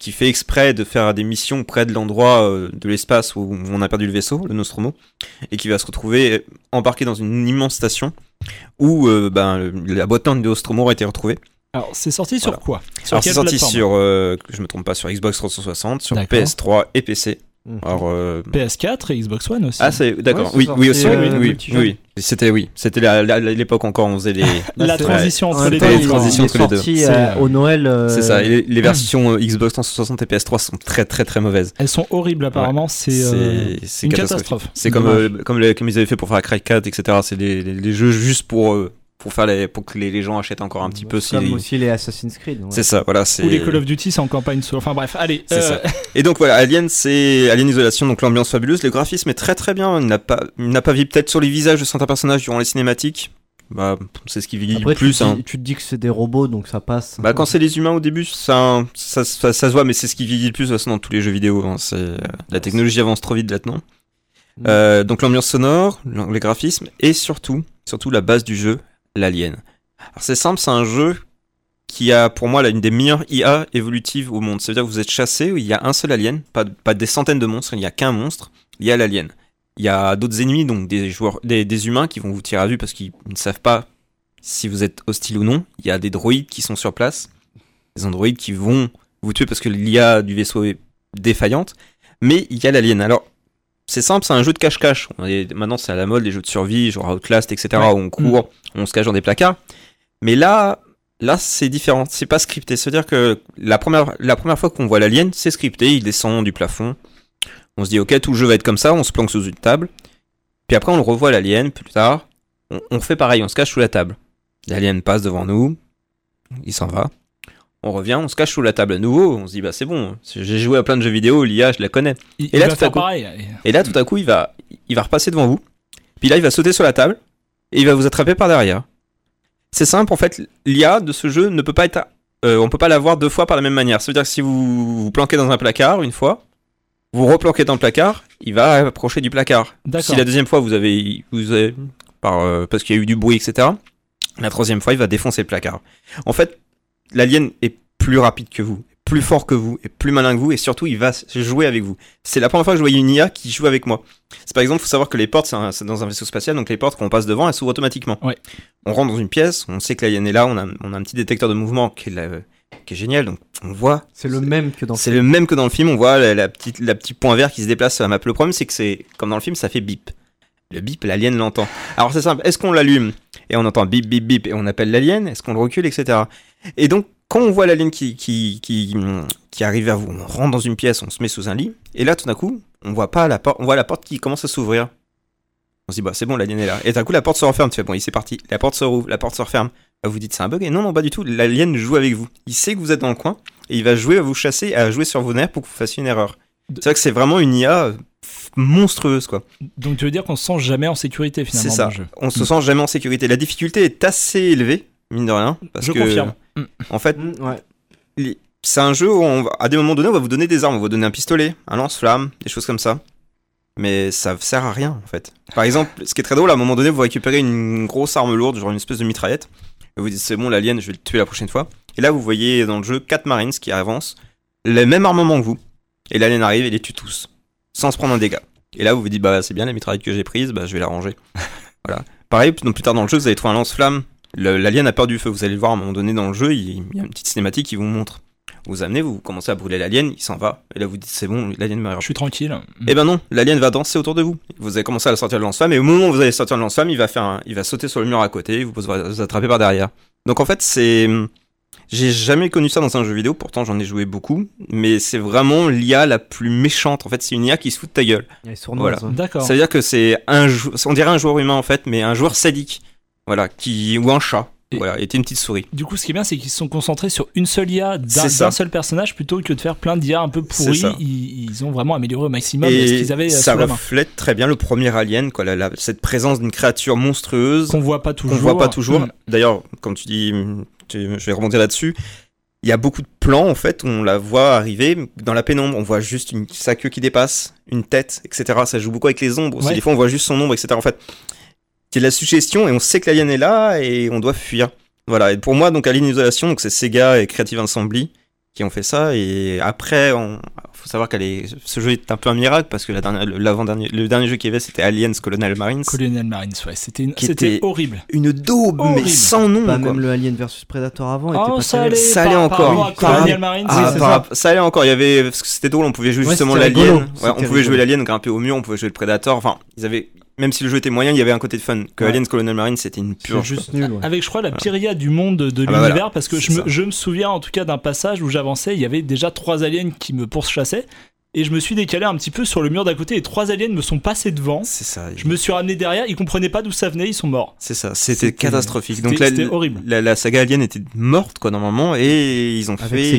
qui fait exprès de faire des missions près de l'endroit de l'espace où on a perdu le vaisseau, le Nostromo, et qui va se retrouver embarqué dans une immense station où la boîte de Nostromo a été retrouvée. Alors, c'est sorti sur quoi? Sur Alors, c'est quelle sorti plateforme? sur, que je me trompe pas, sur Xbox 360, sur D'accord. PS3 et PC. Alors, PS4 et Xbox One aussi. Ah, c'est d'accord. Ouais, c'est Oui aussi. sorti, Oui. C'était l'époque encore, on faisait les. La transition En entre même les temps, deux. il transitions est entre les deux. sorti C'est, au Noël. C'est ça. Et les versions Xbox 360 et PS3 sont très très très mauvaises. Elles sont horribles apparemment, c'est C'est une catastrophique. catastrophe. C'est comme ils avaient fait pour faire Cry 4, etc. C'est les jeux juste pour que les gens achètent encore un petit peu. Comme aussi les Assassin's Creed. Ouais. C'est ça, voilà. Ou les Call of Duty, c'est en campagne solo. Enfin bref, allez. C'est ça. Et donc voilà, Alien, c'est Alien Isolation, donc l'ambiance fabuleuse, le graphisme est très très bien. Il n'a pas vieilli peut-être sur les visages de certains personnages durant les cinématiques. Bah, c'est ce qui vieillit Après, le plus. tu te dis que c'est des robots, donc ça passe. Bah, quand c'est les humains au début, ça se voit, mais c'est ce qui vieillit le plus de toute façon, dans tous les jeux vidéo. La technologie avance trop vite là-dedans. Donc l'ambiance sonore, les graphismes et surtout la base du jeu, l'alien. Alors c'est simple, c'est un jeu qui a pour moi une des meilleures IA évolutives au monde. Ça veut dire que vous êtes chassé, il y a un seul alien, pas des centaines de monstres, il n'y a qu'un monstre, il y a l'alien. Il y a d'autres ennemis, donc des humains qui vont vous tirer à vue parce qu'ils ne savent pas si vous êtes hostile ou non. Il y a des droïdes qui sont sur place, des androïdes qui vont vous tuer parce que l'IA du vaisseau est défaillante. Mais il y a l'alien. Alors, c'est simple, c'est un jeu de cache-cache. Maintenant, c'est à la mode, les jeux de survie, genre Outlast, etc., où on court, on se cache dans des placards. Mais là, c'est différent. C'est pas scripté. C'est-à-dire que la première fois qu'on voit l'alien, c'est scripté. Il descend du plafond. On se dit, ok, tout le jeu va être comme ça. On se planque sous une table. Puis après, on le revoit l'alien plus tard. On fait pareil. On se cache sous la table. L'alien passe devant nous. Il s'en va. On revient, on se cache sous la table à nouveau. On se dit, bah c'est bon. J'ai joué à plein de jeux vidéo. L'IA, je la connais. Il va faire pareil. Et là, tout à coup, il va repasser devant vous. Puis là, il va sauter sur la table. Et il va vous attraper par derrière. C'est simple, en fait, l'IA de ce jeu ne peut pas être... on peut pas l'avoir deux fois par la même manière. Ça veut dire que si vous vous planquez dans un placard une fois, vous replanquez dans le placard, il va approcher du placard. D'accord. Si la deuxième fois, vous avez parce qu'il y a eu du bruit, etc., la troisième fois, il va défoncer le placard. En fait, l'alien est plus rapide que vous, plus fort que vous, et plus malin que vous, et surtout, il va jouer avec vous. C'est la première fois que je voyais une IA qui joue avec moi. C'est par exemple, il faut savoir que les portes, c'est dans un vaisseau spatial, donc les portes, quand on passe devant, elles s'ouvrent automatiquement. Ouais. On rentre dans une pièce, on sait que l'alien est là, on a un petit détecteur de mouvement qui est génial, donc on voit. C'est le même que dans. C'est le même que dans le film, on voit la petite point vert qui se déplace sur la map. Le problème, c'est que c'est comme dans le film, ça fait bip. Le bip, l'alien l'entend. Alors c'est simple, est-ce qu'on l'allume et on entend bip bip bip et on appelle l'alien, est-ce qu'on le recule, etc. Et donc quand on voit l'alien qui arrive vers vous, on rentre dans une pièce, on se met sous un lit, et là tout d'un coup, on voit pas la porte, on voit la porte qui commence à s'ouvrir. On se dit bah c'est bon, l'alien est là. Et d'un coup la porte se referme, tu fais bon, il c'est parti. La porte se rouvre, la porte se referme. Là, vous dites c'est un bug, et non pas du tout. L'alien joue avec vous. Il sait que vous êtes dans le coin et il va jouer à vous chasser, à jouer sur vos nerfs pour que vous fassiez une erreur. C'est vrai que c'est vraiment une IA monstrueuse quoi. Donc tu veux dire qu'on se sent jamais en sécurité finalement C'est ça. dans le jeu. On se sent jamais en sécurité. La difficulté est assez élevée, mine de rien, parce Je que confirme. en fait, Ouais. c'est un jeu où à des moments donnés, on va vous donner des armes, on va vous donner un pistolet, un lance-flamme, des choses comme ça. Mais ça sert à rien en fait. Par exemple, ce qui est très drôle, à un moment donné, vous récupérez une grosse arme lourde, genre une espèce de mitraillette. Et vous dites c'est bon, l'alien, je vais le tuer la prochaine fois. Et là, vous voyez dans le jeu 4 Marines qui avancent, le même armement que vous. Et l'alien arrive et les tue tous, sans se prendre un dégât. Et là, vous vous dites bah c'est bien la mitraillette que j'ai prise, bah je vais la ranger. Voilà. Pareil, plus tard dans le jeu, vous allez trouver un lance-flamme. L'alien a peur du feu. Vous allez le voir à un moment donné dans le jeu, il y a une petite cinématique qui vous montre. Vous amenez, vous commencez à brûler l'alien, il s'en va. Et là, vous dites c'est bon, l'alien meurt. Je suis tranquille. Et ben non, l'alien va danser autour de vous. Vous allez commencer à sortir le lance-flamme, et au moment où vous allez sortir le lance-flamme, il va sauter sur le mur à côté, vous attraper par derrière. Donc en fait, j'ai jamais connu ça dans un jeu vidéo, pourtant j'en ai joué beaucoup, mais c'est vraiment l'IA la plus méchante. En fait, c'est une IA qui se fout de ta gueule. Elle est sournoise, Voilà. ouais. D'accord. Ça veut dire que on dirait un joueur humain en fait, mais un joueur sadique. Voilà, ou un chat. Et- Voilà, était une petite souris. Du coup, ce qui est bien, c'est qu'ils se sont concentrés sur une seule IA C'est ça. d'un seul personnage plutôt que de faire plein d'IA un peu pourris. C'est ça. Ils ont vraiment amélioré au maximum ce Et qu'ils avaient ça sous la main. reflète très bien le premier Alien, quoi, cette présence d'une créature monstrueuse Qu'on voit pas toujours. qu'on voit pas toujours. Mm. D'ailleurs, comme tu dis, je vais rebondir là-dessus. Il y a beaucoup de plans en fait où on la voit arriver dans la pénombre. On voit juste sa queue qui dépasse, une tête, etc. Ça joue beaucoup avec les ombres aussi. Ouais. Des fois, on voit juste son ombre, etc. En fait, c'est de la suggestion et on sait que l'alien est là et on doit fuir. Voilà. Et pour moi, donc Alien Isolation, donc c'est Sega et Creative Assembly. qui ont fait ça. Et après, faut savoir ce jeu est un peu un miracle parce que le dernier jeu qu'il y avait, c'était Aliens Colonial Marines. Colonial Marines, ouais, c'était horrible. Une daube, horrible. Mais sans nom. Bah, quoi. Même le Alien vs Predator avant était pas ça terrible. allait encore. Colonial Marines, ça allait encore. Il y avait, parce que c'était drôle, on pouvait jouer justement l'Alien. Ouais, on pouvait jouer l'Alien, grimper au mur, on pouvait jouer le Predator. Enfin, même si le jeu était moyen, il y avait un côté de fun. Que Aliens Colonial Marines, c'était une purge. C'est juste nul. Ouais. Avec, je crois, la pire IA du monde de l'univers, parce que je me souviens en tout cas d'un passage où j'avançais, il y avait déjà 3 aliens qui me pourchassaient. Et je me suis décalé un petit peu sur le mur d'à côté et 3 aliens me sont passés devant. C'est ça. Je me suis ramené derrière, ils comprenaient pas d'où ça venait, ils sont morts. C'est ça, c'était catastrophique. Donc c'était horrible. La saga Alien était morte quoi normalement et ils ont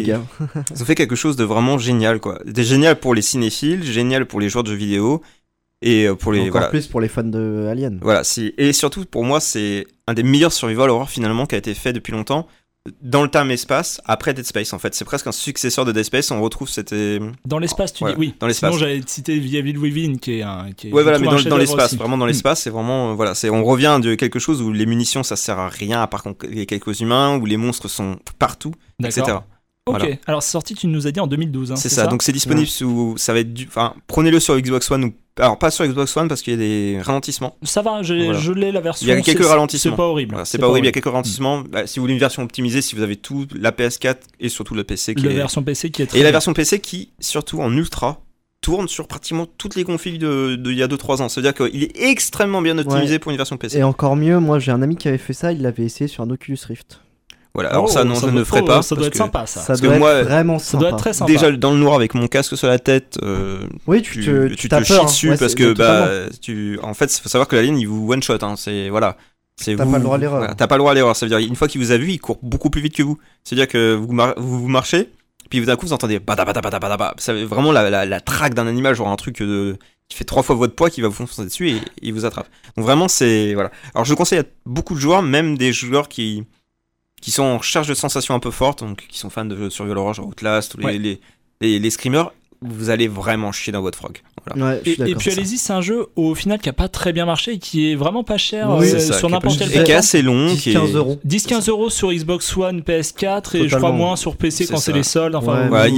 fait quelque chose de vraiment génial quoi. C'était génial pour les cinéphiles, génial pour les joueurs de jeux vidéo et pour les encore plus pour les fans de Alien. Voilà, et surtout pour moi c'est un des meilleurs survival horror finalement qui a été fait depuis longtemps. Dans le terme espace, après Dead Space en fait, c'est presque un successeur de Dead Space. On retrouve dans l'espace, tu dis oui. Dans l'espace. Sinon j'allais citer The Evil Within qui est ouais voilà, mais dans l'espace, aussi. Vraiment dans l'espace, c'est vraiment on revient de quelque chose où les munitions ça sert à rien à part qu'il y ait quelques humains, où les monstres sont partout, etc. Ok, voilà. Alors c'est sorti, tu nous as dit en 2012. C'est ça, donc c'est disponible sous. Ça va être prenez-le sur Xbox One ou. Alors pas sur Xbox One parce qu'il y a des ralentissements. Ça va, je l'ai la version. Il y a quelques ralentissements. C'est pas horrible. Voilà, c'est pas horrible, il y a quelques ralentissements. Bah, si vous voulez une version optimisée, si vous avez tout, la PS4 et surtout le PC la version PC qui est très la version PC qui, surtout en ultra, tourne sur pratiquement toutes les configs de il y a 2-3 ans. C'est-à-dire qu'il est extrêmement bien optimisé pour une version PC. Et encore mieux, moi j'ai un ami qui avait fait ça, il l'avait essayé sur un Oculus Rift. Voilà, alors ça non, je ne ferai pas. Ça doit être sympa ça. Ça doit être vraiment sympa. Ça doit être très sympa. Déjà dans le noir avec mon casque sur la tête, oui, tu te chies dessus parce que en fait, il faut savoir que l'alien il vous one shot. C'est voilà. T'as pas le droit à l'erreur. Voilà, t'as pas le droit à l'erreur. Ça veut dire une fois qu'il vous a vu, il court beaucoup plus vite que vous. C'est-à-dire que vous marchez, puis d'un coup vous entendez bada. C'est vraiment la traque d'un animal, genre un truc qui fait 3 fois votre poids, qui va vous foncer dessus et il vous attrape. Donc vraiment c'est voilà. Alors je conseille à beaucoup de joueurs, même des joueurs qui sont en recherche de sensations un peu fortes, donc qui sont fans de jeux de survival horror, genre Outlast, ou les screamers, vous allez vraiment chier dans votre frog. Voilà. Ouais, et puis allez-y, c'est un jeu au final qui a pas très bien marché et qui est vraiment pas cher sur n'importe quel plateforme. Et qui est assez long. 10-15 euros. 10-15 euros sur Xbox One, PS4 et je crois moins sur PC quand c'est les soldes. Enfin, il y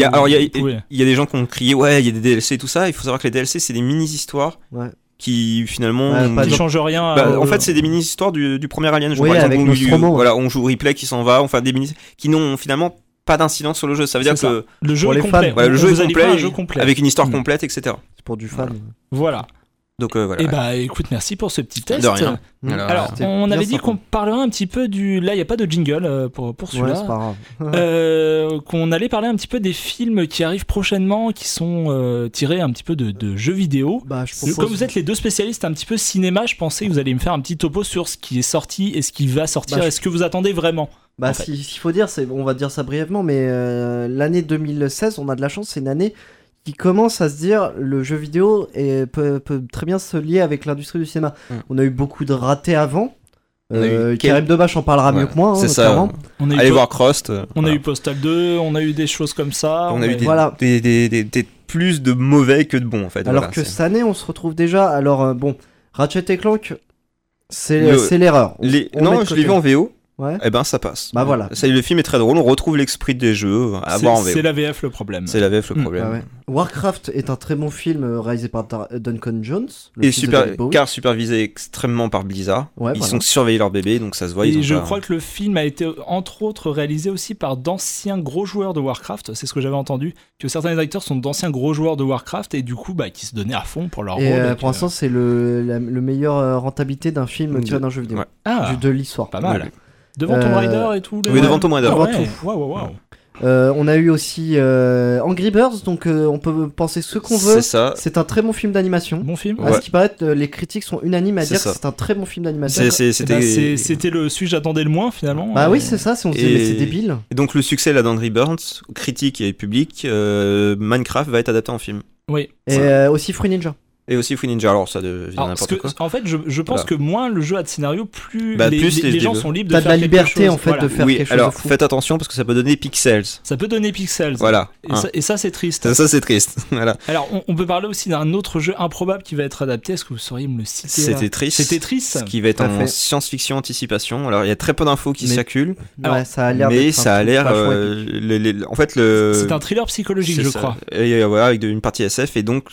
a des gens qui ont crié, il y a des DLC et tout ça. Il faut savoir que les DLC, c'est des mini-histoires. Ouais. Qui finalement qui change rien. En fait, c'est des mini-histoires du premier Alien. Par exemple, on joue Ripley qui s'en va, on fait des mini qui n'ont finalement pas d'incidence sur le jeu. Ça veut dire que le jeu est complet. Voilà, le jeu est complet avec une histoire complète, etc. C'est pour du fan. Voilà. Donc voilà. Et bah écoute, merci pour ce petit test. De rien. Alors, on avait dit qu'on parlerait un petit peu là il y a pas de jingle pour celui-là. Ouais, c'est pas grave. Qu'on allait parler un petit peu des films qui arrivent prochainement, qui sont tirés un petit peu de jeux vidéo. Comme vous êtes les deux spécialistes un petit peu cinéma, je pensais que vous alliez me faire un petit topo sur ce qui est sorti et ce qui va sortir. Est-ce que vous attendez vraiment? S'il faut dire, on va dire ça brièvement, mais l'année 2016, on a de la chance, c'est une année qui commence à se dire le jeu vidéo peut très bien se lier avec l'industrie du cinéma. On a eu beaucoup de ratés avant. Karim Debache en parlera mieux que moi. C'est ça. Allez voir Crost. On a eu Postal 2, on a eu des choses comme ça. On a eu des plus de mauvais que de bons en fait. Alors que cette année, on se retrouve déjà. Alors Ratchet et Clank, c'est l'erreur. Non, je l'ai vu en VO. Ouais. Et ben ça passe. Bah voilà. Le film est très drôle, on retrouve l'esprit des jeux à voir en VO. C'est la VF le problème. C'est la VF le problème. Ah ouais. Warcraft est un très bon film réalisé par Duncan Jones. Et supervisé extrêmement par Blizzard. Ouais, Ils sont surveillés leur bébé, donc ça se voit. Et je crois que le film a été entre autres réalisé aussi par d'anciens gros joueurs de Warcraft. C'est ce que j'avais entendu, que certains acteurs sont d'anciens gros joueurs de Warcraft et du coup qui se donnaient à fond pour leur rôle. Pour l'instant, c'est le meilleure rentabilité d'un film tiré d'un jeu vidéo. De l'histoire. Pas mal. Devant Tomb Raider et tout. Oui, devant Tomb Raider. On a eu aussi Angry Birds, donc on peut penser ce qu'on veut. C'est ça. C'est un très bon film d'animation. Bon film. À ce qui paraît, les critiques sont unanimes à dire que c'est un très bon film d'animation. C'était celui que j'attendais le moins finalement. Bah oui, c'est ça. On se dit mais c'est débile. Et donc le succès là d'Angry Birds, critique et public, Minecraft va être adapté en film. Oui. Et aussi Fruit Ninja. Et aussi Free Ninja, alors ça devient Alors, n'importe quoi. en fait, je pense que moins le jeu a de scénario, plus Bah, les plus les les gens débats. sont libres de T'as de faire la quelque liberté chose. en fait Voilà. de faire Oui, quelque chose alors de fou. faites attention parce que ça peut donner pixels. Ça peut donner pixels. Voilà. Et ça, c'est triste. Ça c'est triste. Voilà. Alors, on peut parler aussi d'un autre jeu improbable qui va être adapté. Est-ce que vous sauriez me le citer là C'était triste. C'était triste. Ce qui va être Tout à en fait. science-fiction anticipation. Alors il y a très peu d'infos qui Mais- circulent, Alors, Ouais, ça a l'air mais d'être ça un a truc l'air. vachement épique. En fait, le. C'est un thriller psychologique, c'est je ça. crois. Et voilà, avec une partie SF et donc.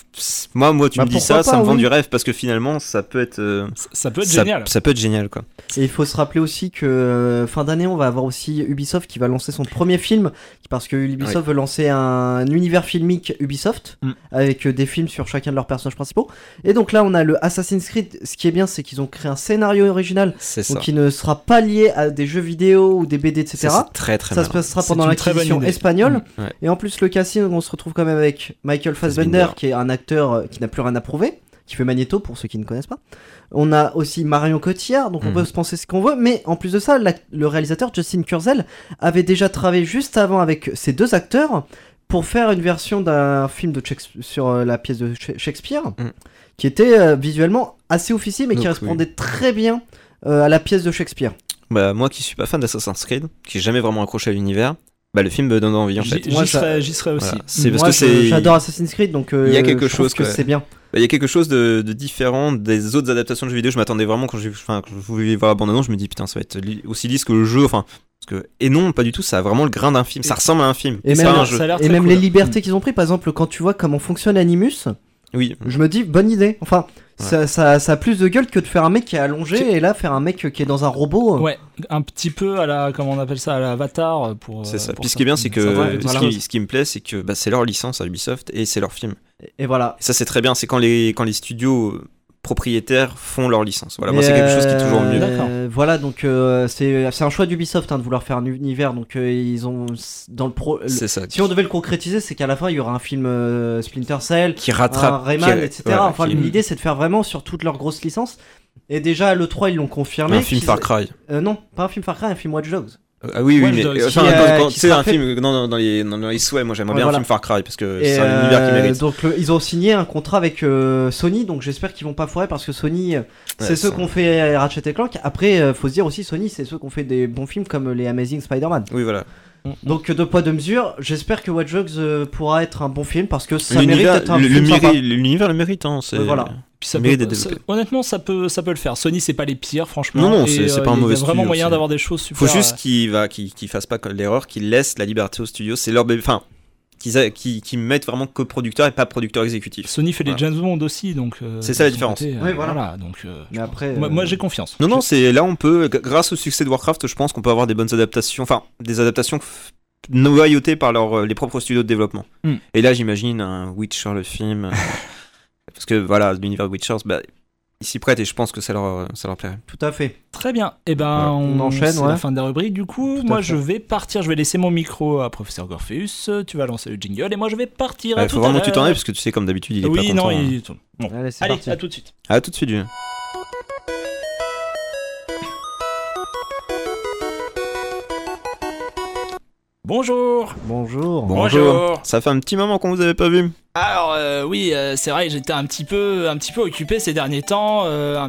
Moi, tu Bah, me dis pourquoi ça pas, me vend oui. du rêve parce que finalement, ça peut être. Ça peut être génial. Ça peut être génial, quoi. Et il faut se rappeler aussi que fin d'année, on va avoir aussi Ubisoft qui va lancer son premier film, parce que Ubisoft veut lancer un univers filmique Ubisoft, avec des films sur chacun de leurs personnages principaux. Et donc là, on a le Assassin's Creed. Ce qui est bien, c'est qu'ils ont créé un scénario original, C'est ça. donc qui ne sera pas lié à des jeux vidéo ou des BD, etc. Ça, c'est très très Ça bien. se passera C'est pendant une très bonne l'acquisition idée. espagnole. Ouais. Et en plus, le casting, on se retrouve quand même avec Michael Fassbender, Fassbender. qui est un acteur qui n'a plus rien à prouver, qui fait Magneto pour ceux qui ne connaissent pas. On a aussi Marion Cotillard, donc on peut se penser ce qu'on veut, mais en plus de ça, le réalisateur Justin Kurzel avait déjà travaillé juste avant avec ces deux acteurs pour faire une version d'un film de sur la pièce de Shakespeare, qui était visuellement assez officiel, mais qui Donc, répondait très bien à la pièce de Shakespeare. Bah, moi qui suis pas fan d'Assassin's Creed, qui j'ai jamais vraiment accroché à l'univers, bah le film me donne envie en fait. Moi, J'y serais aussi. Voilà. C'est parce Moi, que c'est. j'adore Assassin's Creed, donc Il y a quelque je trouve chose, que quoi. c'est bien. Bah, il y a quelque chose de différent des autres adaptations de jeux vidéo. Je m'attendais vraiment quand je voulais voir la bande-annonce, je me dis putain, ça va être aussi lisse que le jeu. Enfin, parce que et non, pas du tout. Ça a vraiment le grain d'un film. Ça ressemble à un film. Et C'est même- pas un jeu. Ça a l'air Et très même cool. les libertés qu'ils ont pris, par exemple, quand tu vois comment fonctionne Animus, Oui. je me dis bonne idée. Enfin, Ouais. ça a plus de gueule que de faire un mec qui est allongé et là faire un mec qui est dans un robot. Ouais, un petit peu à la, comment on appelle ça, à l'avatar pour. C'est ça. pour Puis ce qui est bien, c'est que certains petits choses. ce qui me plaît, c'est que bah, c'est leur licence à Ubisoft et c'est leur film. Et voilà. Et ça, c'est très bien. C'est quand les studios propriétaires font leur licence. Voilà, moi, Et c'est quelque chose qui est toujours mieux. D'accord. Voilà, donc c'est un choix d'Ubisoft de vouloir faire un univers. Donc ils ont dans C'est ça. si on devait le concrétiser, c'est qu'à la fin il y aura un film Splinter Cell, Qui un rattrape. Rayman, qui- etc. voilà, Enfin, qui- l'idée c'est de faire vraiment sur toutes leurs grosses licences. Et déjà à l'E3 ils l'ont confirmé. un film qu'ils- Far Cry. Non, pas un film Far Cry, un film Watch Dogs. Ah oui, Watch mais Dogs, enfin, qui tu sais, sera un fait- film dans les souhaits, moi j'aimerais Ouais, bien voilà. un film Far Cry parce que Et c'est un univers qui mérite. donc ils ont signé un contrat avec Sony, donc j'espère qu'ils vont pas foirer parce que Sony c'est Ouais, ceux ça- qu'on fait Ratchet et Clank. Après faut se dire aussi Sony c'est ceux qu'on fait des bons films comme les Amazing Spider-Man. Oui, voilà. Donc deux poids deux mesures. J'espère que Watch Dogs pourra être un bon film parce que ça mérite L'univers d'être un film sympa. l'univers le mérite, hein. C'est... Ouais, voilà. Puis ça mérite peut- d'être ça- développé. honnêtement, ça peut le faire. Sony, c'est pas les pires, franchement. Non, non, Et, c'est pas un mauvais Il y a vraiment studio, moyen c'est- d'avoir des choses super. Faut juste qu'ils fassent pas l'erreur, qu'ils laissent la liberté au studio. C'est leur bébé. Enfin, qu'ils mettent vraiment coproducteur et pas producteur exécutif. Sony fait les Voilà. James Bond aussi, donc. C'est ça la de son différence. côté, Oui, voilà. donc. Mais après Moi, j'ai confiance. Non, non, c'est là on peut, grâce au succès de Warcraft, je pense qu'on peut avoir des bonnes adaptations, enfin des adaptations noyautées par les propres studios de développement. Et là, j'imagine un Witcher le film, parce que voilà, l'univers de Witcher, bah, ils s'y prêtent et je pense que ça leur plairait. tout à fait. Très bien. Et ben, Voilà. On enchaîne, c'est ouais. la fin de la rubrique. Du coup, Tout à moi, fait. je vais partir. Je vais laisser mon micro à Professeur Gorpheus. Tu vas lancer le jingle et moi, je vais partir. Il à tout faut à vraiment que tu t'en l'heure. ailles parce que tu sais, comme d'habitude, il est pas Oui, content. non, hein. Bon. Allez, c'est Allez, parti. à tout de suite. À tout de suite. Julien. Bonjour. Bonjour. Bonjour. Ça fait un petit moment qu'on vous avait pas vu. Alors oui, c'est vrai, j'étais un petit peu occupé ces derniers temps.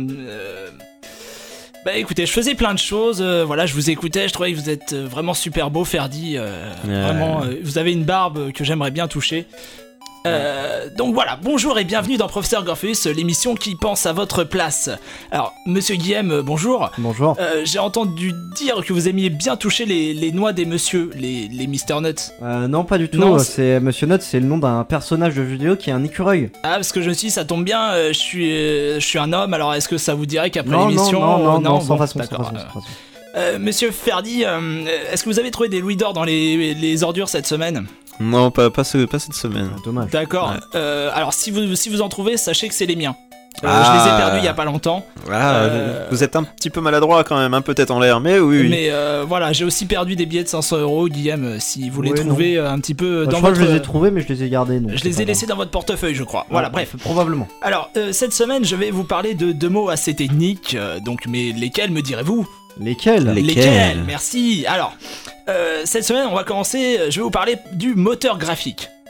Bah écoutez, je faisais plein de choses. Voilà, je vous écoutais, je trouvais que vous êtes vraiment super beau, Ferdi. Vraiment, vous avez une barbe que j'aimerais bien toucher. Donc voilà, bonjour et bienvenue dans Professeur Gorpheus, l'émission qui pense à votre place. Alors, monsieur Guillaume, bonjour. Bonjour. J'ai entendu dire que vous aimiez bien toucher les noix des messieurs, les Mr. Nuts. Non, pas du tout. Non, c'est Monsieur Nuts, c'est le nom d'un personnage de jeu vidéo qui est un écureuil. Ah, parce que je me suis dit, ça tombe bien, je suis un homme, alors est-ce que ça vous dirait qu'après Non, l'émission... non, sans bon, façon, sans d'accord. façon, sans façon. Monsieur Ferdi, est-ce que vous avez trouvé des louis d'or dans les ordures cette semaine? Non, pas cette semaine. Dommage. D'accord. Alors, si vous en trouvez, sachez que c'est les miens. Je Ah. les ai perdus il y a pas longtemps. Voilà, vous êtes un petit peu maladroit quand même, peut-être en l'air, mais oui. Mais voilà, j'ai aussi perdu des billets de 500 €, Guillaume, si vous les Ouais, trouvez un petit peu Je dans crois votre... que je les ai trouvés, mais je les ai gardés. donc Je c'est les ai pas laissés dans votre portefeuille, je crois. grave. Voilà, Ouais, bref. Probablement. Alors, cette semaine, je vais vous parler de deux mots assez techniques. Donc, mais lesquels me direz-vous? Lesquels Lesquels Merci. Alors, cette semaine, on va commencer. Je vais vous parler du moteur graphique.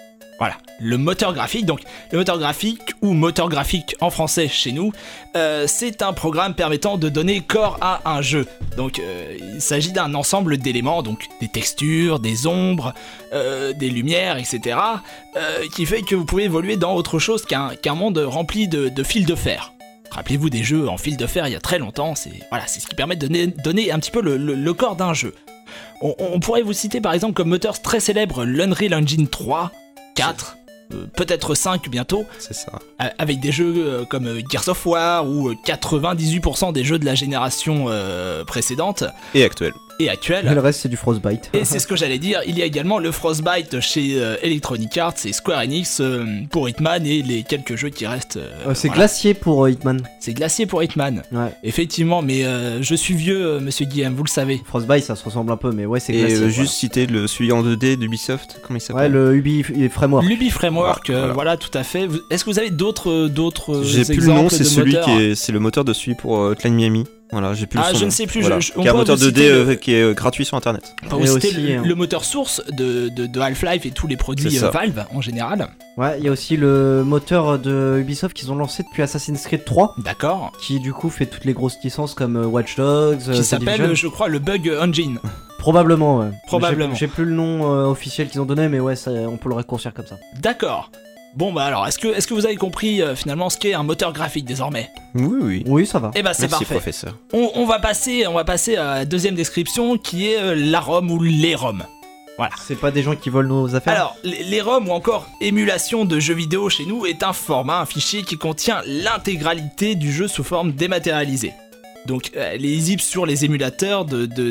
Voilà, le moteur graphique. Donc, le moteur graphique, ou moteur graphique en français chez nous, c'est un programme permettant de donner corps à un jeu. Donc, il s'agit d'un ensemble d'éléments, donc des textures, des ombres, des lumières, etc., qui fait que vous pouvez évoluer dans autre chose qu'un monde rempli de fils de fer. Rappelez-vous des jeux en fil de fer il y a très longtemps, c'est ce qui permet de donner un petit peu le corps d'un jeu. On pourrait vous citer par exemple comme moteur très célèbre l'Unreal Engine 3, 4, peut-être 5 bientôt. C'est ça. Avec des jeux comme Gears of War ou 98% des jeux de la génération précédente. Et actuelle. Et actuelle. Et le reste, c'est du Frostbite. Et c'est ce que j'allais dire, il y a également le Frostbite chez Electronic Arts et Square Enix pour Hitman et les quelques jeux qui restent. C'est voilà. Glacier pour Hitman. C'est Glacier pour Hitman. Ouais. Effectivement, mais je suis vieux, monsieur Guillaume, vous le savez. Frostbite, ça se ressemble un peu, mais ouais, c'est Et Glacier. juste citer celui en 2D d'Ubisoft, comment il Ouais, s'appelle? le Ubi Framework. L'Ubi Framework, Voilà. voilà, tout à fait. Est-ce que vous avez d'autres J'ai plus le exemples nom, c'est de celui moteurs c'est le moteur de celui pour Hotline Miami. Voilà, j'ai plus Ah, son je nom. ne sais plus, Voilà. on Qui est un pourrait moteur vous 2D citer qui est gratuit sur internet. On peut vous Et citer aussi, le moteur source de Half-Life et tous les produits C'est ça. Valve en général. Ouais, il y a aussi le moteur de Ubisoft qu'ils ont lancé depuis Assassin's Creed 3, D'accord. qui du coup fait toutes les grosses licences comme Watch Dogs, Qui The s'appelle, Division. je crois, le Bug Engine. Probablement, ouais. Probablement. J'ai plus le nom officiel qu'ils ont donné, mais ouais, on peut le raccourcir comme ça. D'accord. Bon bah alors, est-ce que vous avez compris finalement ce qu'est un moteur graphique désormais? Oui, oui. Oui, ça va. Eh bah c'est Merci, parfait. professeur. On va passer à la deuxième description qui est la ROM ou les ROM. C'est pas des gens qui volent nos affaires. Alors, les ROM ou encore émulation de jeux vidéo chez nous est un format, un fichier qui contient l'intégralité du jeu sous forme dématérialisée. Donc, elle est lisible sur les émulateurs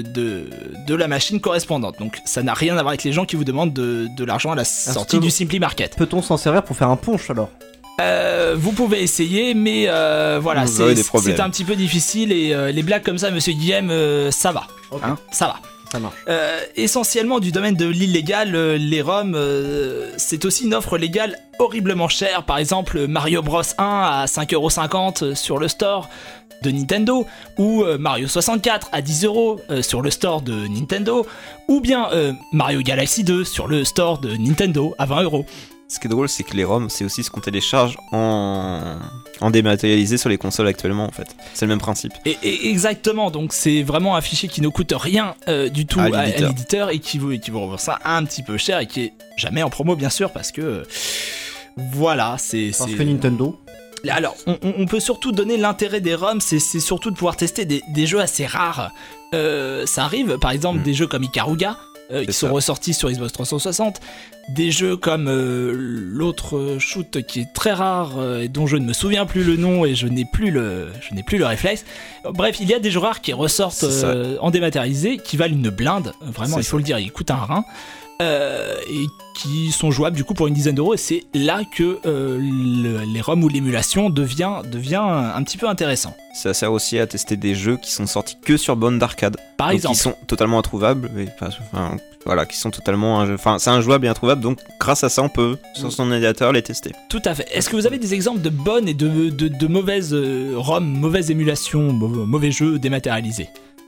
de la machine correspondante. Donc, ça n'a rien à voir avec les gens qui vous demandent de l'argent à la sortie du Simply Market. Peut-on s'en servir pour faire un punch alors? Vous pouvez essayer, mais voilà, Vous aurez des problèmes. c'est un petit peu difficile et les blagues comme ça, monsieur Guillaume, ça va. Ok. Hein, ça va. Ça marche. Essentiellement du domaine de l'illégal, les ROM, c'est aussi une offre légale horriblement chère. Par exemple, Mario Bros 1 à 5,50€ sur le store de Nintendo, ou Mario 64 à 10€ sur le store de Nintendo, ou bien Mario Galaxy 2 sur le store de Nintendo à 20€. Ce qui est drôle, c'est que les ROM, c'est aussi ce qu'on télécharge en dématérialisé sur les consoles actuellement, en fait. C'est le même principe. Et exactement, donc c'est vraiment un fichier qui ne coûte rien du tout à l'éditeur et qui vous revend ça un petit peu cher et qui est jamais en promo, bien sûr, parce que voilà, Parce que Nintendo. Alors, on peut surtout donner l'intérêt des ROM, c'est surtout de pouvoir tester des jeux assez rares. Ça arrive, par exemple, des jeux comme Ikaruga, qui sont ressortis sur Xbox 360, des jeux comme l'autre shoot qui est très rare et dont je ne me souviens plus le nom et je n'ai plus le réflexe. Bref, il y a des jeux rares qui ressortent en dématérialisé, qui valent une blinde, vraiment, il faut le dire, ils coûtent un rein. Et qui sont jouables du coup pour une dizaine d'euros, et c'est là que les ROM ou l'émulation devient un petit peu intéressant. Ça sert aussi à tester des jeux qui sont sortis que sur borne d'arcade. Par donc exemple. Qui sont totalement introuvables, voilà, qui sont totalement c'est injouable et introuvable, donc grâce à ça on peut sur son ordinateur les tester. Tout à fait. Est-ce que vous avez des exemples de bonnes et de mauvaises ROM, mauvaises émulations, mauvais jeux dématérialisés?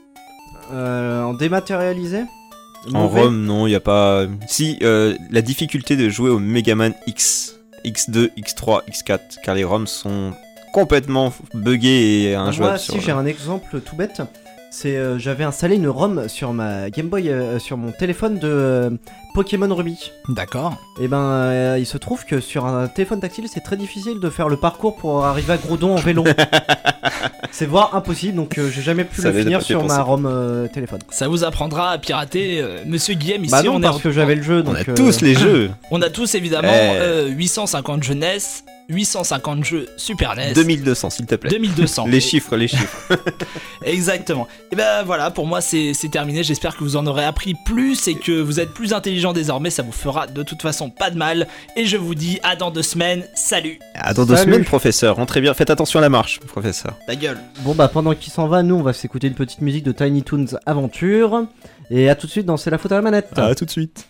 En dématérialisé? En ROM, non, il n'y a pas. Si, la difficulté de jouer au Megaman X, X2, X3, X4, car les ROMs sont complètement buggés et injouables. Moi, si j'ai un exemple tout bête, c'est j'avais installé une ROM sur ma Game Boy, sur mon téléphone de Pokémon Ruby. D'accord. Et ben, il se trouve que sur un téléphone tactile, c'est très difficile de faire le parcours pour arriver à Groudon en vélo. C'est voire impossible, donc j'ai jamais pu Ça le avait finir pas été sur ma pensé. ROM téléphone. Ça vous apprendra à pirater, monsieur Guillaume. Ici, Bah non, on parce que j'avais le jeu, donc On a tous les jeux. On a tous évidemment 850 jeux NES, 850 jeux Super NES. 2200, s'il te plaît. 2200. Les chiffres. Exactement. Et ben voilà, pour moi c'est terminé. J'espère que vous en aurez appris plus et que vous êtes plus intelligent désormais. Ça vous fera de toute façon pas de mal. Et je vous dis à dans 2 semaines. Salut. À dans 2 semaines, professeur. Rentrez bien. Faites attention à la marche, professeur. Ta gueule. Bon bah pendant qu'il s'en va, nous on va s'écouter une petite musique de Tiny Toons Aventure. Et à tout de suite dans C'est la faute à la manette. À tout de suite.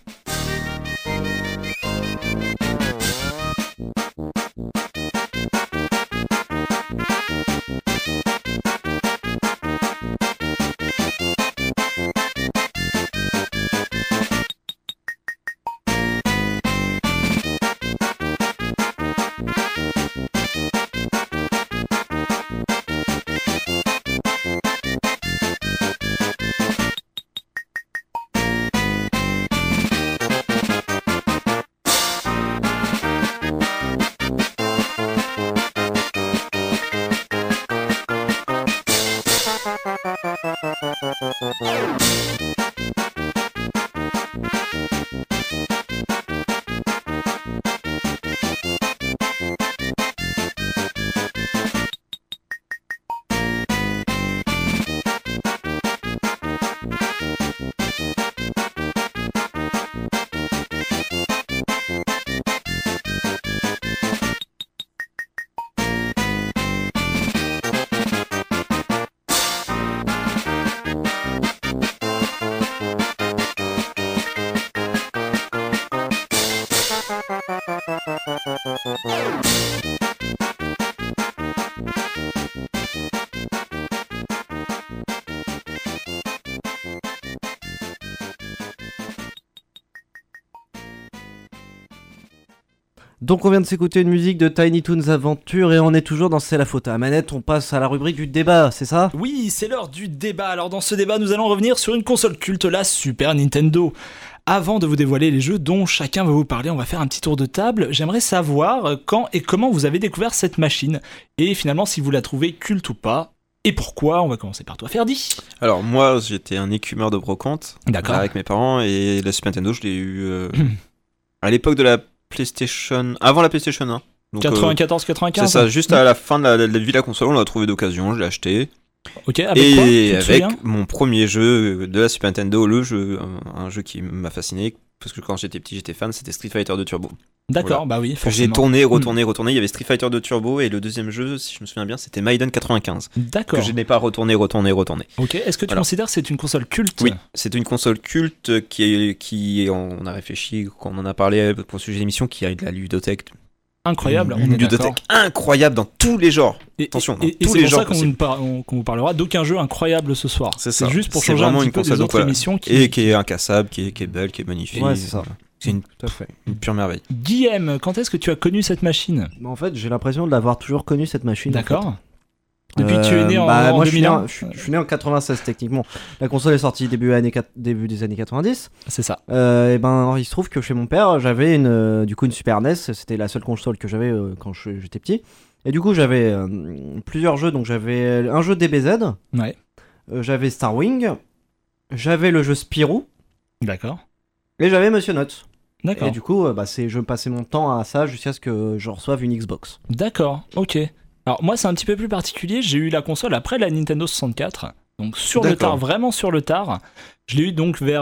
Donc on vient de s'écouter une musique de Tiny Toons Adventure et on est toujours dans C'est la faute à la manette. On passe à la rubrique du débat, c'est ça ? Oui, c'est l'heure du débat. Alors dans ce débat, nous allons revenir sur une console culte, la Super Nintendo. Avant de vous dévoiler les jeux dont chacun va vous parler, on va faire un petit tour de table. J'aimerais savoir quand et comment vous avez découvert cette machine. Et finalement, si vous la trouvez culte ou pas. Et pourquoi ? On va commencer par toi, Ferdi. Alors moi, j'étais un écumeur de brocante. D'accord. Avec mes parents, et la Super Nintendo, je l'ai eu à l'époque de la PlayStation, avant la PlayStation 1. Donc, 94-95. c'est ça, juste à la fin de la vie de la console, on l'a trouvé d'occasion, je l'ai acheté. Ok, avec quoi ? Tu te avec souviens ? mon premier jeu de la Super Nintendo, un jeu qui m'a fasciné, parce que quand j'étais petit, j'étais fan, c'était Street Fighter 2 Turbo. D'accord, Voilà. bah oui, Que forcément. j'ai tourné, retourné, il y avait Street Fighter 2 Turbo, et le deuxième jeu, si je me souviens bien, c'était Maiden 95. D'accord. Que je n'ai pas retourné. Ok, est-ce que tu Voilà. considères que c'est une console culte ? Oui, c'est une console culte on a réfléchi, quand on en a parlé pour le sujet d'émission, qui a de la ludothèque. Incroyable, on Une est d'accord. ludothèque incroyable dans tous les genres. Et, Attention, et tous c'est les pour ça genres qu'on possibles. qu'on vous parlera d'aucun jeu incroyable ce soir. C'est ça. juste pour C'est changer un vraiment petit une peu des console, autres donc, voilà. émissions Et qui est incassable, qui est belle, qui est magnifique. Ouais, c'est ça. C'est une Tout à fait. pure merveille. Guillaume, quand est-ce que tu as connu cette machine ? En fait, j'ai l'impression de l'avoir toujours connue cette machine. D'accord. Depuis que tu es né en moi, je suis 2001 je suis né en 96 techniquement. La console est sortie début des années 90. C'est ça. Et ben, il se trouve que chez mon père, j'avais une Super NES. C'était la seule console que j'avais quand j'étais petit. Et du coup, j'avais plusieurs jeux. Donc, j'avais un jeu DBZ. Ouais. J'avais Star Wing. J'avais le jeu Spirou. D'accord. Et j'avais Monsieur Nuts. D'accord. Et du coup, je passais mon temps à ça jusqu'à ce que je reçoive une Xbox. D'accord, ok. Alors moi c'est un petit peu plus particulier, j'ai eu la console après la Nintendo 64, donc sur le D'accord. tard, vraiment sur le tard. Je l'ai eu donc vers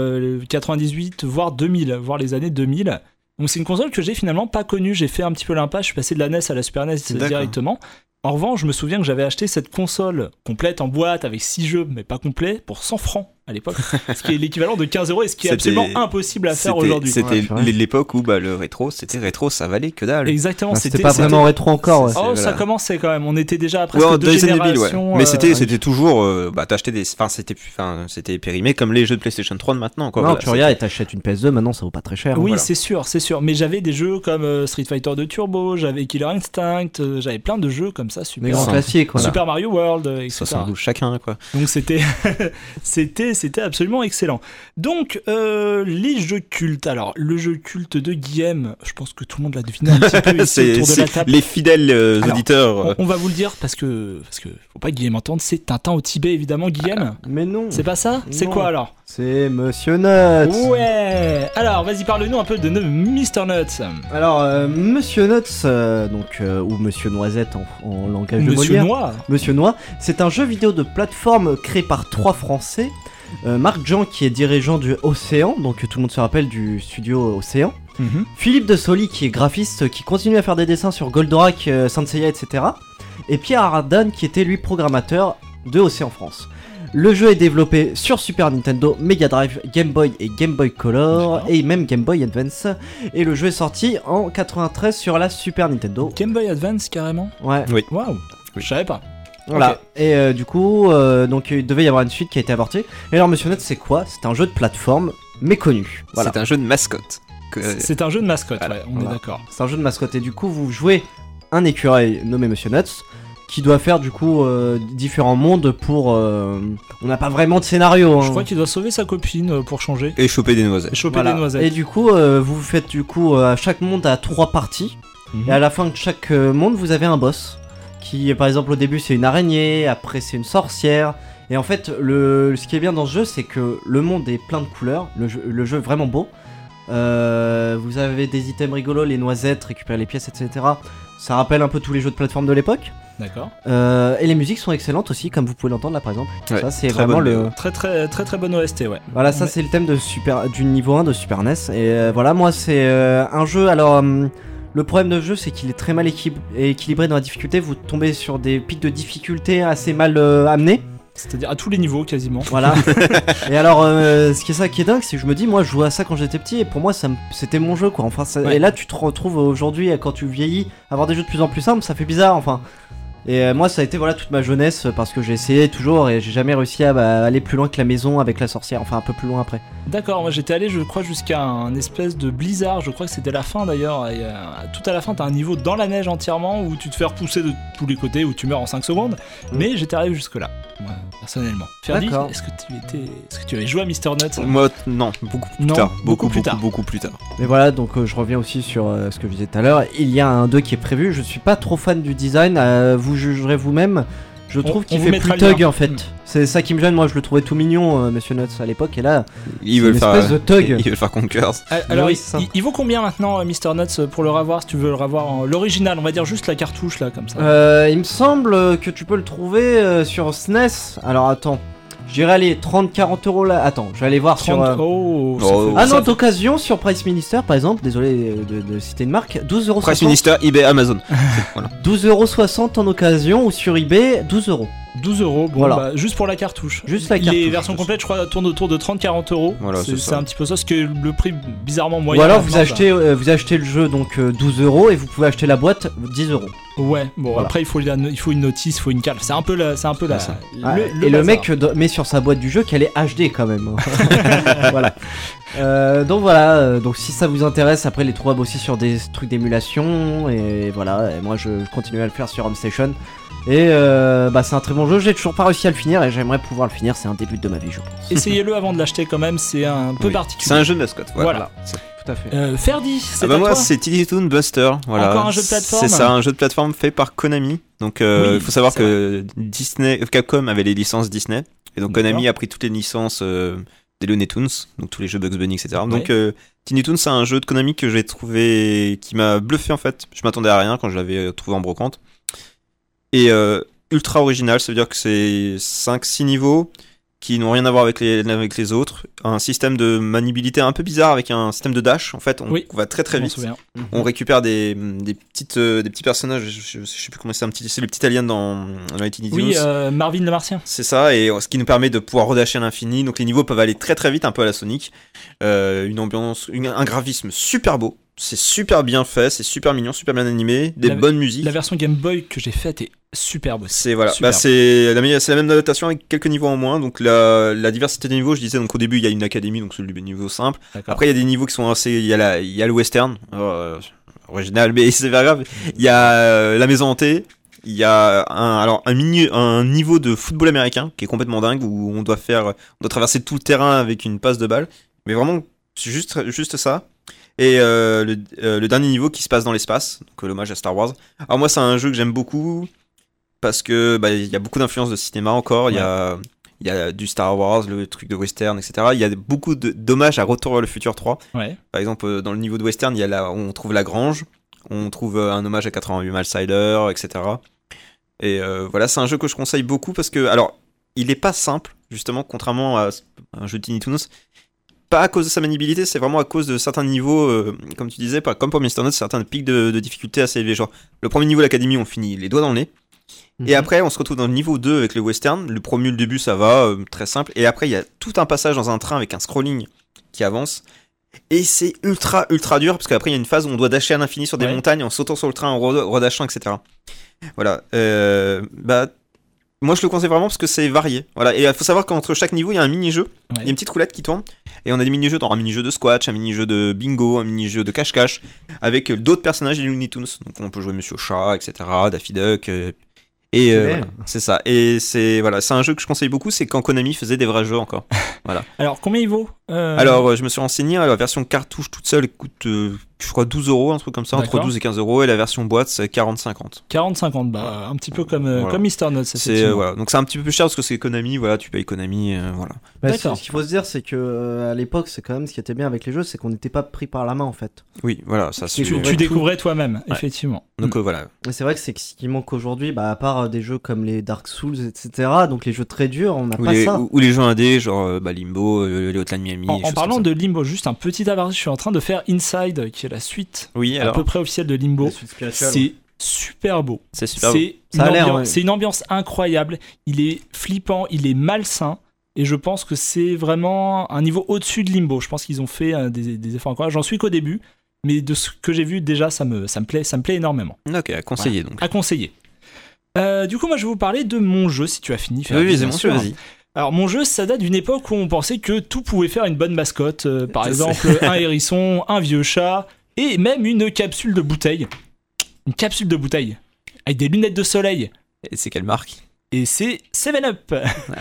98, voire 2000, voire les années 2000. Donc c'est une console que j'ai finalement pas connue, j'ai fait un petit peu l'impasse, je suis passé de la NES à la Super NES D'accord. directement. En revanche, je me souviens que j'avais acheté cette console complète en boîte avec 6 jeux, mais pas complet, pour 100 francs à l'époque, ce qui est l'équivalent de 15 € et ce qui est C'était- absolument impossible à faire aujourd'hui. Ouais, C'était c'est vrai. l'époque où le rétro, ça valait que dalle. Exactement, Ah, c'était pas vraiment rétro encore. Ouais. Oh, Voilà. ça commençait quand même. On était déjà à presque Ouais, deux dans les années 2000, générations. Mais c'était toujours, t'achetais c'était périmé comme les jeux de PlayStation 3 de maintenant, quoi. Non, Voilà, tu regardes et t'achètes une PS2, maintenant ça vaut pas très cher. Oui, Voilà. c'est sûr. Mais j'avais des jeux comme Street Fighter 2 Turbo, j'avais Killer Instinct, j'avais plein de jeux comme ça, Des super. grands ça. classiques, voilà. Super Mario World, etc. 72 chacun, quoi. Donc c'était absolument excellent. Donc les jeux cultes. Alors le jeu culte de Guillaume, je pense que tout le monde l'a deviné un petit peu ici autour de la table. les fidèles Alors, auditeurs. On va vous le dire parce que faut pas que Guillaume entende, c'est Tintin au Tibet évidemment Guillaume. Mais non, C'est pas ça ? C'est Non. quoi alors ? c'est Monsieur Nuts. Ouais. Alors vas-y parle-nous un peu de Mr Nuts. Alors, Monsieur Nuts, ou Monsieur Noisette en langage de Monsieur Molière. Noir. Monsieur Noix, c'est un jeu vidéo de plateforme créé par 3 Français. Marc Jean qui est dirigeant du Océan, donc tout le monde se rappelle du studio Océan. Philippe de Soli qui est graphiste, qui continue à faire des dessins sur Goldorak, Saint Seiya, etc. Et Pierre Ardan qui était lui programmateur de Océan France. Le jeu est développé sur Super Nintendo, Mega Drive, Game Boy et Game Boy Color, D'accord. et même Game Boy Advance. Et le jeu est sorti en 93 sur la Super Nintendo. Game Boy Advance carrément. Ouais. Waouh. Je savais pas. Voilà. Ok. Et du coup, donc il devait y avoir une suite qui a été avortée. Et alors, Monsieur Nuts, c'est quoi ? C'est un jeu de plateforme méconnu. Voilà. C'est un jeu de mascotte. C'est un jeu de mascotte, voilà, ouais, on voilà. est d'accord. C'est un jeu de mascotte. Et du coup, vous jouez un écureuil nommé Monsieur Nuts qui doit faire du coup différents mondes pour. On n'a pas vraiment de scénario. Je hein. crois qu'il doit sauver sa copine pour changer. Et choper des noisettes. Et choper Voilà. des noisettes. Et du coup, vous faites du coup à chaque monde à 3 parties. Mhm. Et à la fin de chaque monde, vous avez un boss. Qui, par exemple, au début, c'est une araignée, après, c'est une sorcière. Et en fait, ce qui est bien dans ce jeu, c'est que le monde est plein de couleurs. Le jeu est vraiment beau. Vous avez des items rigolos, les noisettes, récupérer les pièces, etc. Ça rappelle un peu tous les jeux de plateforme de l'époque. D'accord. Et les musiques sont excellentes aussi, comme vous pouvez l'entendre là, par exemple. Ouais, ça, c'est très vraiment bonne le. Très bonne OST, ouais. Voilà, ça Ouais. c'est le thème du niveau 1 de Super NES. Et voilà, moi c'est un jeu. Alors, le problème de ce jeu, c'est qu'il est très mal équilibré dans la difficulté. Vous tombez sur des pics de difficulté assez mal amenés. C'est-à-dire à tous les niveaux quasiment. Voilà. Et alors, ce qui est dingue, c'est que je me dis, moi je jouais à ça quand j'étais petit et pour moi c'était mon jeu quoi. Enfin, Ouais. et là tu te retrouves aujourd'hui, quand tu vieillis, avoir des jeux de plus en plus simples, ça fait bizarre. Enfin. Et moi, ça a été voilà toute ma jeunesse parce que j'ai essayé toujours et j'ai jamais réussi à aller plus loin que la maison avec la sorcière, enfin un peu plus loin après. D'accord, moi j'étais allé, je crois, jusqu'à un espèce de blizzard. Je crois que c'était la fin d'ailleurs. Et, tout à la fin, t'as un niveau dans la neige entièrement où tu te fais repousser de tous les côtés, où tu meurs en 5 secondes. Mais j'étais arrivé jusque-là, moi, personnellement. Ferdi, D'accord. est-ce que tu avais joué à Mr. Nuts? Moi, non, beaucoup plus Non, tard. beaucoup plus tard. Beaucoup plus tard. Mais voilà, donc je reviens aussi sur ce que je disais tout à l'heure. Il y a un 2 qui est prévu. Je suis pas trop fan du design. Vous jugerez vous-même. Je trouve qu'il vous fait mettra plus le lien. thug en fait. C'est ça qui me gêne. Moi, je le trouvais tout mignon, Monsieur Nuts à l'époque. Et là, Ils c'est veulent une faire. espèce de thug. Ils veulent faire Conkers. Alors, Oui, il, c'est ça. il vaut combien maintenant, Mr. Nuts, pour le revoir, si tu veux le revoir en l'original, on va dire juste la cartouche là, comme ça. Il me semble que tu peux le trouver sur SNES. Alors attends, je dirais aller 30-40 euros là. Attends, je vais aller voir 30 sur. Oh, ça Oh. fait- Ah ça non, fait- d'occasion sur Price Minister par exemple, désolé de citer une marque, 12,60€. Price Minister, eBay, Amazon. 12,60€ en occasion ou sur eBay, 12 euros. 12 euros, bon, Voilà. bah, juste pour la cartouche. Juste la Les cartouche. versions complètes, je crois, tournent autour de 30-40 euros. Voilà, c'est c'est ça. un petit peu ça, ce que le prix bizarrement moyen. Ou alors maintenant, vous achetez le jeu donc 12 euros et vous pouvez acheter la boîte 10 euros. Ouais, bon, Voilà. après, il faut une notice, il faut une cale. C'est un peu la. ça. Et le mec met sur sa boîte du jeu qu'elle est HD quand même. Voilà. Donc voilà, donc si ça vous intéresse, après les trouvables aussi sur des trucs d'émulation et voilà. Et moi je continue à le faire sur Home Station. Et c'est un très bon jeu. J'ai toujours pas réussi à le finir et j'aimerais pouvoir le finir. C'est un début de ma vie, je pense. Essayez-le avant de l'acheter quand même, c'est un peu Oui. particulier. C'est un jeu de mascotte. Voilà. Tout à fait. Ferdi, c'est Ah bah à moi toi. c'est Tiny Toon Buster, voilà. Encore un jeu de plateforme. C'est ça, un jeu de plateforme fait par Konami. Donc il faut savoir c'est que Capcom avait les licences Disney et donc D'accord. Konami a pris toutes les licences des Looney Tunes, donc tous les jeux Bugs Bunny, etc. Ouais. Donc Tiny Toon c'est un jeu de Konami que j'ai trouvé qui m'a bluffé en fait. Je m'attendais à rien quand je l'avais trouvé en brocante. Et ultra original, ça veut dire que c'est 5-6 niveaux qui n'ont rien à voir avec les autres. Un système de maniabilité un peu bizarre avec un système de dash. En fait, on va très très Je m'en vite. souviens. On récupère des petits personnages, je sais plus comment c'est, c'est le petit alien dans les Tiny Toons. Oui, Marvin le Martien. C'est ça, et ce qui nous permet de pouvoir redasher à l'infini. Donc les niveaux peuvent aller très très vite, un peu à la Sonic. Une ambiance, un graphisme super beau. C'est super bien fait, c'est super mignon, super bien animé, des bonnes musiques. La version Game Boy que j'ai faite est superbe aussi. C'est voilà, Superbe. c'est la même adaptation avec quelques niveaux en moins. Donc la diversité des niveaux, je disais, donc au début il y a une académie, donc c'est le niveau simple. D'accord. Après il y a des niveaux qui sont assez, il y a le western original, mais c'est pas grave. Il y a la maison hantée. Il y a un niveau de football américain qui est complètement dingue où on doit traverser tout le terrain avec une passe de balle. Mais vraiment, c'est juste ça. Et le dernier niveau qui se passe dans l'espace, donc l'hommage à Star Wars. Alors moi c'est un jeu que j'aime beaucoup parce que il y a beaucoup d'influences de cinéma encore, il y a du Star Wars, le truc de western, etc. Il y a beaucoup d'hommages à Retour vers le futur 3. Ouais. Par exemple dans le niveau de western, on trouve la grange, on trouve un hommage à 88 Miles Rider, etc. Et voilà, c'est un jeu que je conseille beaucoup parce que, alors, il est pas simple, justement, contrairement à un jeu de Tiny Toons. Pas à cause de sa maniabilité, c'est vraiment à cause de certains niveaux, comme tu disais, comme pour Mr. Nuts, certains pics de difficulté assez élevés. Genre, le premier niveau de l'académie, on finit les doigts dans le nez. Et après, on se retrouve dans le niveau 2 avec le western. Le début, ça va, très simple. Et après, il y a tout un passage dans un train avec un scrolling qui avance. Et c'est ultra dur, parce qu'après, il y a une phase où on doit dasher à l'infini sur des montagnes en sautant sur le train, en redashant, etc. Voilà. Moi je le conseille vraiment parce que c'est varié. Voilà. Et il faut savoir qu'entre chaque niveau il y a un mini-jeu. Il y a une petite roulette qui tourne. Et on a des mini-jeux, un mini-jeu de squash, un mini-jeu de bingo, un mini-jeu de cache-cache. Avec d'autres personnages des Looney Tunes. Donc on peut jouer Monsieur Chat, etc. Daffy Duck. Voilà, c'est ça. Et c'est un jeu que je conseille beaucoup. C'est quand Konami faisait des vrais jeux encore. Voilà. Alors combien il vaut Alors je me suis renseigné. La version cartouche toute seule coûte je crois 12 €, un truc comme ça, entre 12 et 15 €, et la version boîte c'est 40-50. 40-50, bah un petit peu comme Mr. Nuts. C'est voilà, donc c'est un petit peu plus cher parce que c'est Konami, voilà, tu payes Konami, voilà. D'accord. Ce qu'il faut se dire, c'est que à l'époque, c'est quand même ce qui était bien avec les jeux, c'est qu'on n'était pas pris par la main en fait. Oui, voilà, ça c'est. Tu découvrais toi-même, effectivement. Donc voilà. Mais c'est vrai que c'est ce qui manque aujourd'hui, à part des jeux comme les Dark Souls, etc. Donc les jeux très durs, on n'a pas ça. Ou les jeux indés, genre Limbo, les Hotline Miami. En parlant de Limbo, juste un petit aparté, je suis en train de faire Inside, qui est la suite. Oui, à peu près officielle de Limbo. C'est super beau. C'est super beau. C'est une ambiance incroyable. Il est flippant, il est malsain. Et je pense que c'est vraiment un niveau au-dessus de Limbo. Je pense qu'ils ont fait des efforts incroyables. J'en suis qu'au début. Mais de ce que j'ai vu, déjà, ça me plaît énormément. Ok, à conseiller donc. À conseiller. Du coup, moi, je vais vous parler de mon jeu, si tu as fini. Ferdi, Oui, c'est bien mon sûr. jeu, vas-y. Alors, mon jeu, ça date d'une époque où on pensait que tout pouvait faire une bonne mascotte. Par exemple, un hérisson, un vieux chat, et même une capsule de bouteille. Une capsule de bouteille, avec des lunettes de soleil. Et c'est quelle marque? Et c'est 7-Up.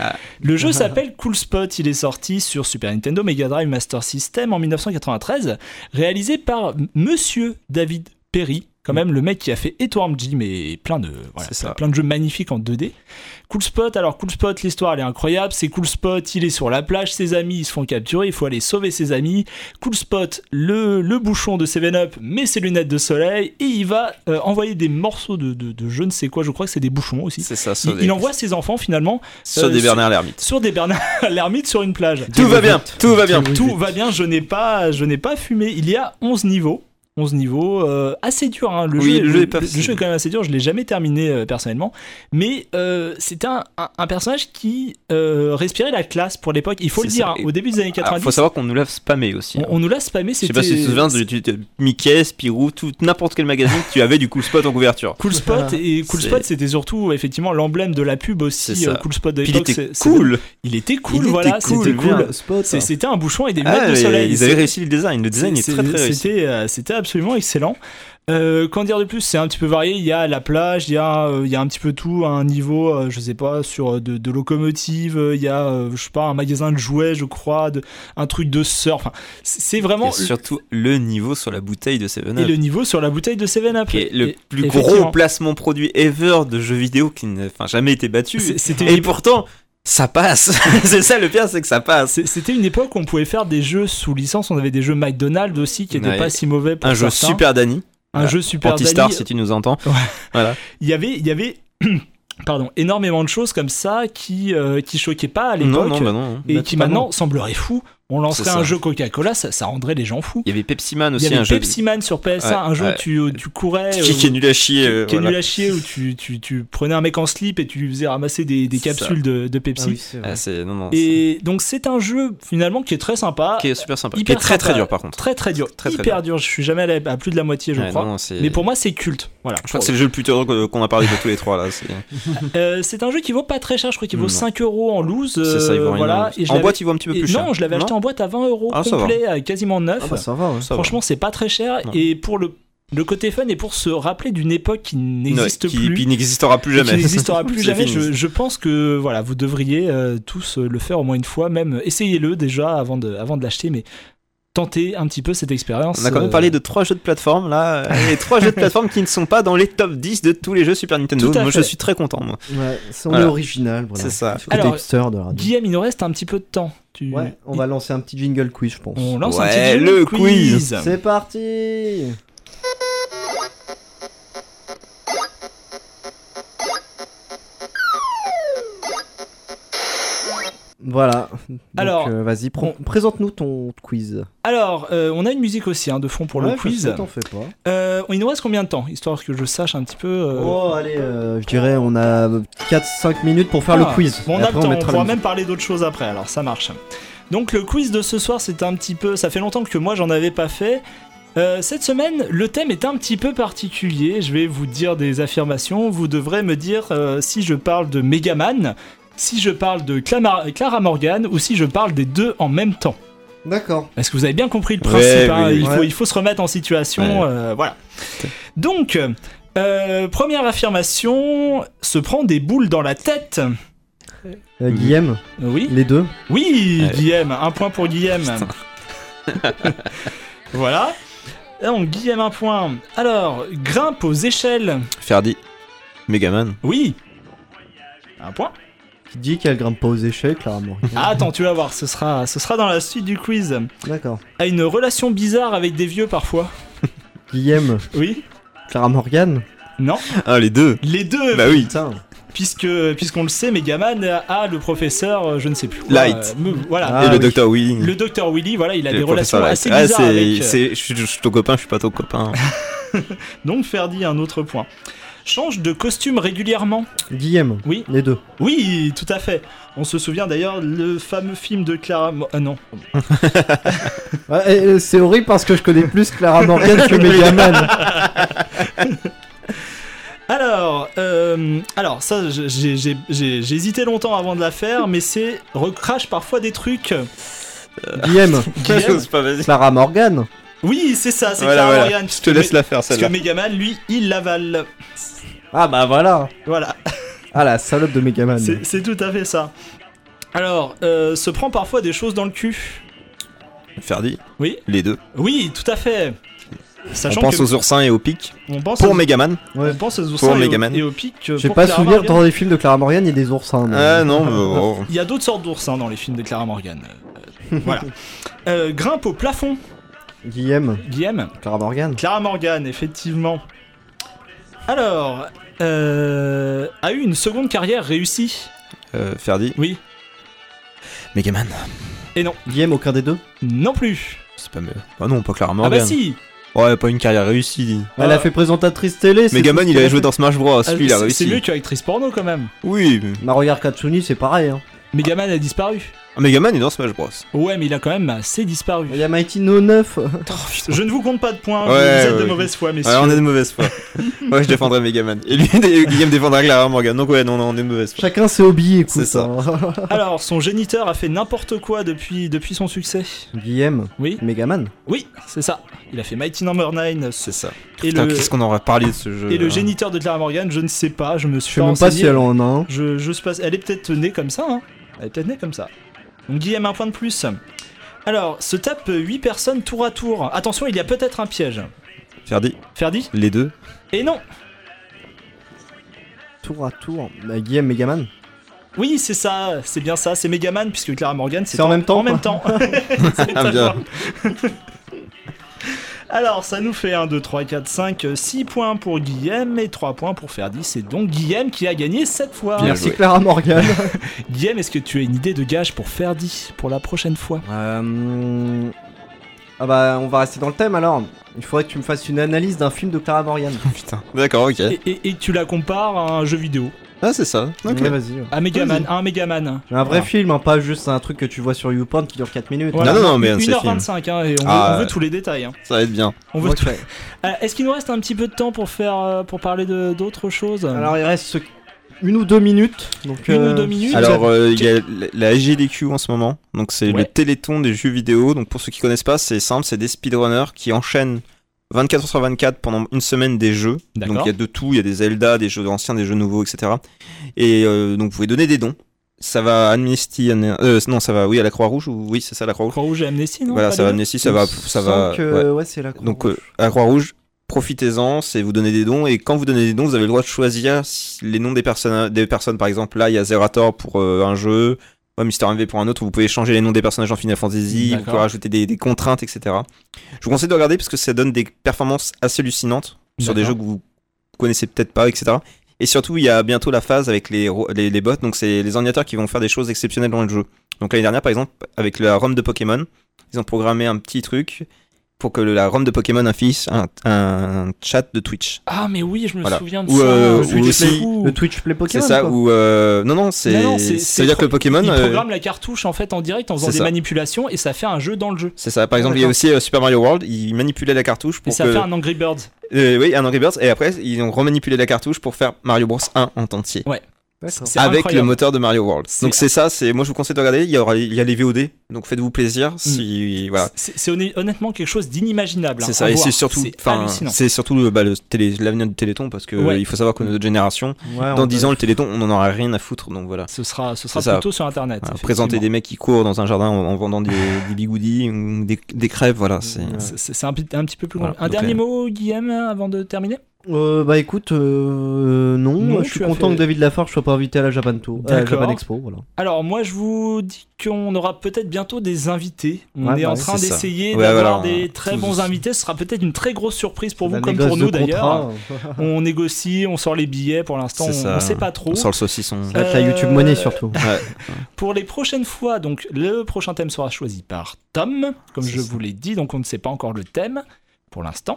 Le jeu s'appelle Cool Spot, il est sorti sur Super Nintendo, Mega Drive, Master System en 1993, réalisé par Monsieur David Perry, quand même le mec qui a fait Earthworm Jim et plein de jeux magnifiques en 2D. Cool Spot, l'histoire elle est incroyable, c'est Cool Spot, il est sur la plage, ses amis ils se font capturer, il faut aller sauver ses amis. Cool Spot, le bouchon de 7-Up met ses lunettes de soleil et il va envoyer des morceaux de je ne sais quoi, je crois que c'est des bouchons aussi. C'est ça, il envoie ses enfants finalement sur des Bernard l'ermite. Sur des Bernard l'ermite sur une plage. Tout va bien, tout va bien. Tout va bien, je n'ai pas fumé. Il y a 11 niveaux. 11 niveaux, assez dur, hein. Le jeu est quand même assez dur, je l'ai jamais terminé personnellement, mais c'était un personnage qui respirait la classe pour l'époque, il faut le dire, hein, au début des années 90. Il faut savoir qu'on nous l'a spammé aussi. On nous l'a spammé, c'était... Je sais pas si tu te souviens de Mickey, Spirou, n'importe quel magazine, tu avais du Cool Spot en couverture. Cool Spot, et Cool Spot c'était surtout effectivement l'emblème de la pub aussi, Cool Spot de l'époque. Il était cool, voilà, c'était cool. C'était un bouchon et des lunettes de soleil. Ils avaient réussi le design est très très réussi. C'était absolument excellent. Qu'en dire de plus, c'est un petit peu varié, il y a la plage, il y a un petit peu tout, un niveau, je sais pas, sur de locomotive, il y a, je sais pas, un magasin de jouets, je crois, un truc de surf, enfin, c'est vraiment... Et surtout le niveau sur la bouteille de 7-Up. Et le niveau sur la bouteille de 7-Up. Qui est le plus gros placement produit ever de jeux vidéo qui n'a jamais été battu. Et pourtant... ça passe. C'est ça le pire, c'est que ça passe. C'était une époque où on pouvait faire des jeux sous licence. On avait des jeux McDonald's aussi qui n'étaient pas si mauvais pour certains. Jeu Super Danny. Un jeu Super Danny. Anti-Star si tu nous entends. Ouais. Voilà. Il y avait énormément de choses comme ça qui choquaient pas à l'époque et qui maintenant sembleraient fous. On lancerait un jeu Coca-Cola, ça rendrait les gens fous. Il y avait Pepsi Man aussi, un jeu. Il y avait Pepsi Man sur PS1, un jeu où tu courais. Qui est nul à chier. Qui est nul à chier, où tu prenais un mec en slip et tu lui faisais ramasser des capsules de Pepsi. Et donc c'est un jeu finalement qui est très sympa. Qui est super sympa. Qui est très très dur par contre. Très très dur. Hyper dur. Je suis jamais allé à plus de la moitié, je crois. Mais pour moi c'est culte. Voilà. Je crois que c'est le jeu le plus dur qu'on a parlé de tous les trois là. C'est un jeu qui vaut pas très cher, je crois qu'il vaut 5€ en loose. C'est ça, il vaut rien. En boîte il vaut un petit peu plus cher. Non, je l'avais acheté en boîte à 20€. Complet, quasiment neuf. Ça va, franchement, c'est pas très cher. Et pour le côté fun et pour se rappeler d'une époque qui n'existe plus, qui n'existera plus jamais. Je pense que voilà, vous devriez tous le faire au moins une fois, même essayez-le déjà avant de l'acheter, mais tentez un petit peu cette expérience. On a quand même parlé de 3 jeux de plateforme là, et 3 jeux de plateforme qui ne sont pas dans les top 10 de tous les jeux Super Nintendo. Moi je suis très content moi. Ouais, on est original, voilà. C'est ça. Alors, Guillaume, il nous reste un petit peu de temps. Ouais, on va lancer un petit jingle quiz, je pense. On lance un petit jingle quiz. C'est parti. Voilà. Donc, alors, vas-y, présente-nous ton quiz. Alors, on a une musique aussi de fond pour le quiz. T'en fais pas. Il nous reste combien de temps, histoire que je sache un petit peu Oh, allez, je dirais on a 4-5 minutes pour faire le quiz. Bon, on a le temps, on pourra même parler d'autres choses après, alors ça marche. Donc le quiz de ce soir, c'est un petit peu... Ça fait longtemps que moi j'en avais pas fait. Cette semaine, le thème est un petit peu particulier. Je vais vous dire des affirmations. Vous devrez me dire si je parle de Megaman, si je parle de Clara Morgan ou si je parle des deux en même temps. D'accord. Est-ce que vous avez bien compris le principe oui. Il faut se remettre en situation. Voilà. Donc, première affirmation, se prend des boules dans la tête. Guillaume. Oui. Les deux. Oui, Guillaume. Un point pour Guillaume. Voilà. Donc, Guillaume, un point. Alors, grimpe aux échelles. Ferdi. Megaman. Oui. Un point. Qui dit qu'elle grimpe pas aux échelles, Clara Morgan. Ah, attends, tu vas voir, ce sera dans la suite du quiz. D'accord. A une relation bizarre avec des vieux parfois. Guillaume. Oui. Clara Morgan. Non. Ah, les deux. Les deux. Bah oui. Putain. Puisqu'on le sait, Megaman a le professeur, je ne sais plus quoi, Light. Voilà. Et le Dr Willy. Le Dr Willy, voilà, il a des relations assez bizarres avec... Je suis ton copain, je suis pas ton copain. Donc Ferdi, un autre point. Change de costume régulièrement. Guillaume. Oui. Les deux. Oui, tout à fait. On se souvient d'ailleurs le fameux film de Clara... non. C'est horrible parce que je connais plus Clara Morgan que Megaman. Alors ça, j'ai hésité longtemps avant de la faire, mais c'est recrache parfois des trucs. Guillaume. J'ose pas, vas-y. Clara Morgan. Oui, c'est ça, c'est Voilà, Clara voilà. Morgan. Je te laisse la faire, Parce que celle-là. Megaman, lui, il l'avale. Ah bah voilà. Voilà, Ah la salope de Megaman. c'est tout à fait ça. Alors, se prend parfois des choses dans le cul. Ferdi, Oui, les deux. oui, tout à fait. Sachant On pense que aux oursins et aux pics. on pense Pour aux, Megaman. Ouais. on pense aux Pour oursins Megaman. et aux pics. J'ai pour pas Clara souvenir Morgan. dans les films de Clara Morgan, il y a des oursins. mais- Ah non, mais Il y a d'autres sortes d'oursins dans les films de Clara Morgan. Voilà. Grimpe au plafond, Guillaume. Guillaume. Clara Morgan. Clara Morgan, effectivement. Alors, a eu une seconde carrière réussie. Ferdi, Oui. Megaman. Guillaume, aucun des deux. Non plus. C'est pas mieux. Ah non, pas Clara Ah Morgan. bah si. Ouais, pas une carrière réussie. Elle a fait présentatrice télé. c'est Megaman, tout ce il qu'elle a a joué fait. dans Smash Bros. Ah, Lui, il a c'est réussi. mieux qu'actrice porno quand même. Oui, mais... Bah regarde Katsuni, c'est pareil. Hein. Megaman a disparu. Ah, Megaman est dans Smash Bros. Ouais, mais il a quand même assez disparu. Il y a Mighty No 9. Je ne vous compte pas de points, Ouais, vous êtes de ouais. mauvaise foi, messieurs. Ouais, on est de mauvaise foi. Ouais, je défendrai Megaman. Et lui, Guillaume défendra Clara Morgan. Donc ouais, non, on est de mauvaise foi. Chacun ses hobbies, écoute. C'est ça. hein. Alors, son géniteur a fait n'importe quoi depuis son succès. Guillaume. Oui, Megaman. oui, c'est ça. Il a fait Mighty Number 9. C'est ça. Et Putain, le, qu'est-ce qu'on aurait parlé de ce jeu. et le hein. géniteur de Clara Morgan, je ne sais pas, je me Je suis sais pas même pas si renseigné. elle en a un. Je suis pas... Elle est peut-être née comme ça, hein. Elle est peut-être née comme ça. Donc Guillaume, un point de plus. Alors, se tape 8 personnes tour à tour. Attention, il y a peut-être un piège. Ferdi, Ferdi? les deux. Et non. Tour à tour. Bah, Guillaume, Megaman. Oui, c'est ça, c'est bien ça, c'est Megaman, puisque Clara Morgan, C'est en même temps, En même temps. C'est Ah, très bien. fort. Alors, ça nous fait 1, 2, 3, 4, 5, 6 points pour Guillaume et 3 points pour Ferdi. C'est donc Guillaume qui a gagné cette fois. Bien Merci joué. Clara Morgan. Guillaume, est-ce que tu as une idée de gage pour Ferdi pour la prochaine fois? Ah bah on va rester dans le thème alors. Il faudrait que tu me fasses une analyse d'un film de Clara Morgan. Putain. D'accord, ok. Et tu la compares à un jeu vidéo. Ah, c'est ça. Ok. Ouais, vas-y. À Megaman, à un Megaman. Un vrai Voilà. film, hein, pas juste un truc que tu vois sur YouPorn qui dure 4 minutes. Voilà. Non, mais c'est 1h25, hein, et on veut tous les détails. Hein. Ça va être bien. On veut Ok. tout. Est-ce qu'il nous reste un petit peu de temps pour parler d'autres choses? Alors il reste 1 ou 2 minutes. Donc, Une ou deux minutes. Alors, il y a la SGDQ en ce moment. Donc, c'est Ouais. le téléthon des jeux vidéo. Donc, pour ceux qui connaissent pas, c'est simple. C'est des speedrunners qui enchaînent 24 sur 24 pendant une semaine des jeux. D'accord. Donc, il y a de tout. Il y a des Zelda, des jeux anciens, des jeux nouveaux, etc. Et donc, vous pouvez donner des dons. Ça va à Amnesty. Non, ça va, oui, à la Croix-Rouge. Oui, c'est ça, la Croix-Rouge. Croix-Rouge et Amnesty, non? Voilà, Pas ça va à les deux Amnesty. Ça va. Ouais. Ouais, c'est la Donc, à la Croix-Rouge, profitez-en, c'est vous donner des dons, et quand vous donnez des dons, vous avez le droit de choisir les noms des personnes, par exemple, là, il y a Zerator pour un jeu, Mister MV pour un autre, vous pouvez changer les noms des personnages en Final Fantasy, vous D'accord. pouvez rajouter des contraintes, etc. Je vous conseille de regarder parce que ça donne des performances assez hallucinantes sur des D'accord. jeux que vous connaissez peut-être pas, etc. Et surtout, il y a bientôt la phase avec les bots, donc c'est les ordinateurs qui vont faire des choses exceptionnelles dans le jeu. Donc l'année dernière, par exemple, avec la ROM de Pokémon, ils ont programmé un petit truc pour que la ROM de Pokémon affiche un chat de Twitch. Ah, mais oui, je me Voilà. souviens de Ou, ça. ou Le Twitch aussi- Play. Le Twitch Play Pokémon. C'est ça, quoi. ou non, c'est Non, ça veut dire que le Pokémon, Il programme la cartouche en fait en direct en faisant c'est des ça. manipulations et ça fait un jeu dans le jeu. c'est ça. Par exemple, il y a aussi Super Mario World, ils manipulaient la cartouche Et pour ça que fait un Angry Birds. oui, un Angry Birds, et après ils ont remanipulé la cartouche pour faire Mario Bros 1 en entier. D'accord. C'est Avec incroyable. le moteur de Mario World. C'est- Donc c'est ça, moi je vous conseille de regarder, il y a les VOD, donc faites-vous plaisir si voilà. C'est honnêtement quelque chose d'inimaginable. C'est hein, ça, à et voir. c'est surtout, hallucinant. c'est surtout l'avenir du Téléthon, parce que Ouais. il faut savoir que notre génération, Ouais, dans on 10 peut- ans, le Téléthon, on en aura rien à foutre, donc voilà. Ce sera C'est ça. plutôt sur internet. Voilà, effectivement. présenter des mecs qui courent dans un jardin en vendant des bigoudis ou des crêpes, voilà. C'est... Ouais. C'est un petit peu plus Voilà, grand. Un donc dernier là- mot, Guillaume, avant de terminer? Bah écoute, non, Non, je suis tu as content fait- que David Lafarge soit pas invité à la Japan Tour, à la D'accord. Japan Expo, voilà. Alors moi je vous dis qu'on aura peut-être bientôt des invités. On Ouais, est bah en oui, train c'est ça. d'essayer Ouais, d'avoir voilà, des très tous- bons invités. Ce sera peut-être une très grosse surprise pour La vous comme négoce pour de nous d'ailleurs. contrat. On négocie, on sort les billets. Pour l'instant, C'est ça. on sait pas trop. On sort le saucisson. Ça va être la YouTube Money surtout. Ouais. Pour les prochaines fois, donc le prochain thème sera choisi par Tom, comme C'est je ça. vous l'ai dit. Donc on ne sait pas encore le thème pour l'instant.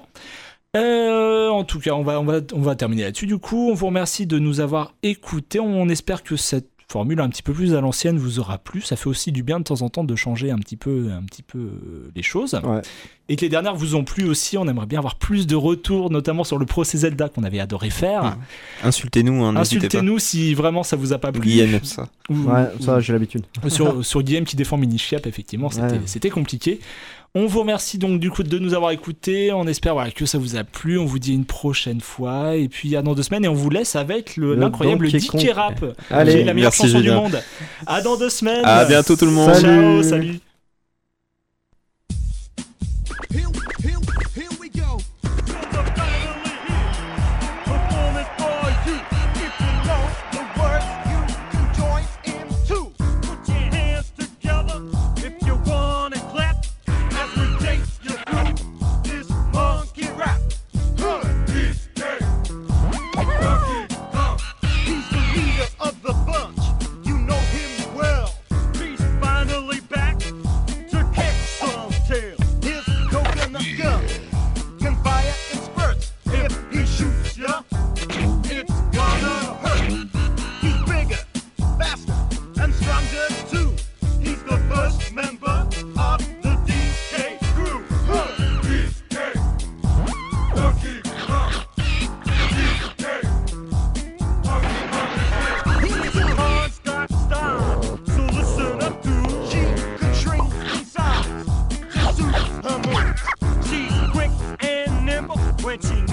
En tout cas, on va terminer là-dessus. Du coup, on vous remercie de nous avoir écoutés. On espère que cette formule un petit peu plus à l'ancienne vous aura plu. Ça fait aussi du bien de temps en temps de changer un petit peu les choses. Ouais. Et que les dernières vous ont plu aussi. On aimerait bien avoir plus de retours, notamment sur le procès Zelda qu'on avait adoré faire. Insultez-nous, hein, n'hésitez pas. Insultez-nous si vraiment ça vous a pas plu. Guillaume aime ça. Ouais, ça j'ai l'habitude. Sur Guillaume qui défend Minichiap, effectivement, c'était compliqué. On vous remercie donc du coup de nous avoir écoutés. On espère que ça vous a plu. On vous dit une prochaine fois. Et puis à dans 2 semaines. Et on vous laisse avec l'incroyable Dicky Rap. Allez, qui est la meilleure merci, chanson Julien. du monde. À dans 2 semaines. À bientôt tout le monde. Ciao, salut. Here we go. You're finally here. Performing for you. If you know the words, you can join in too. Put your hands together if you wanna clap as we take you through this monkey rap. He's dead. He's the leader of the bunch. You know him well. He's finally back to kick some tail. His coconut gun can fire in spurts. If he shoots ya, it's gonna hurt. He's bigger, faster, and stronger too. He's the first member of the DK crew. DK, Donkey Kong. DK, He's a hard style, so listen up to. She can shrink in size to suit her mood. She's quick and nimble when she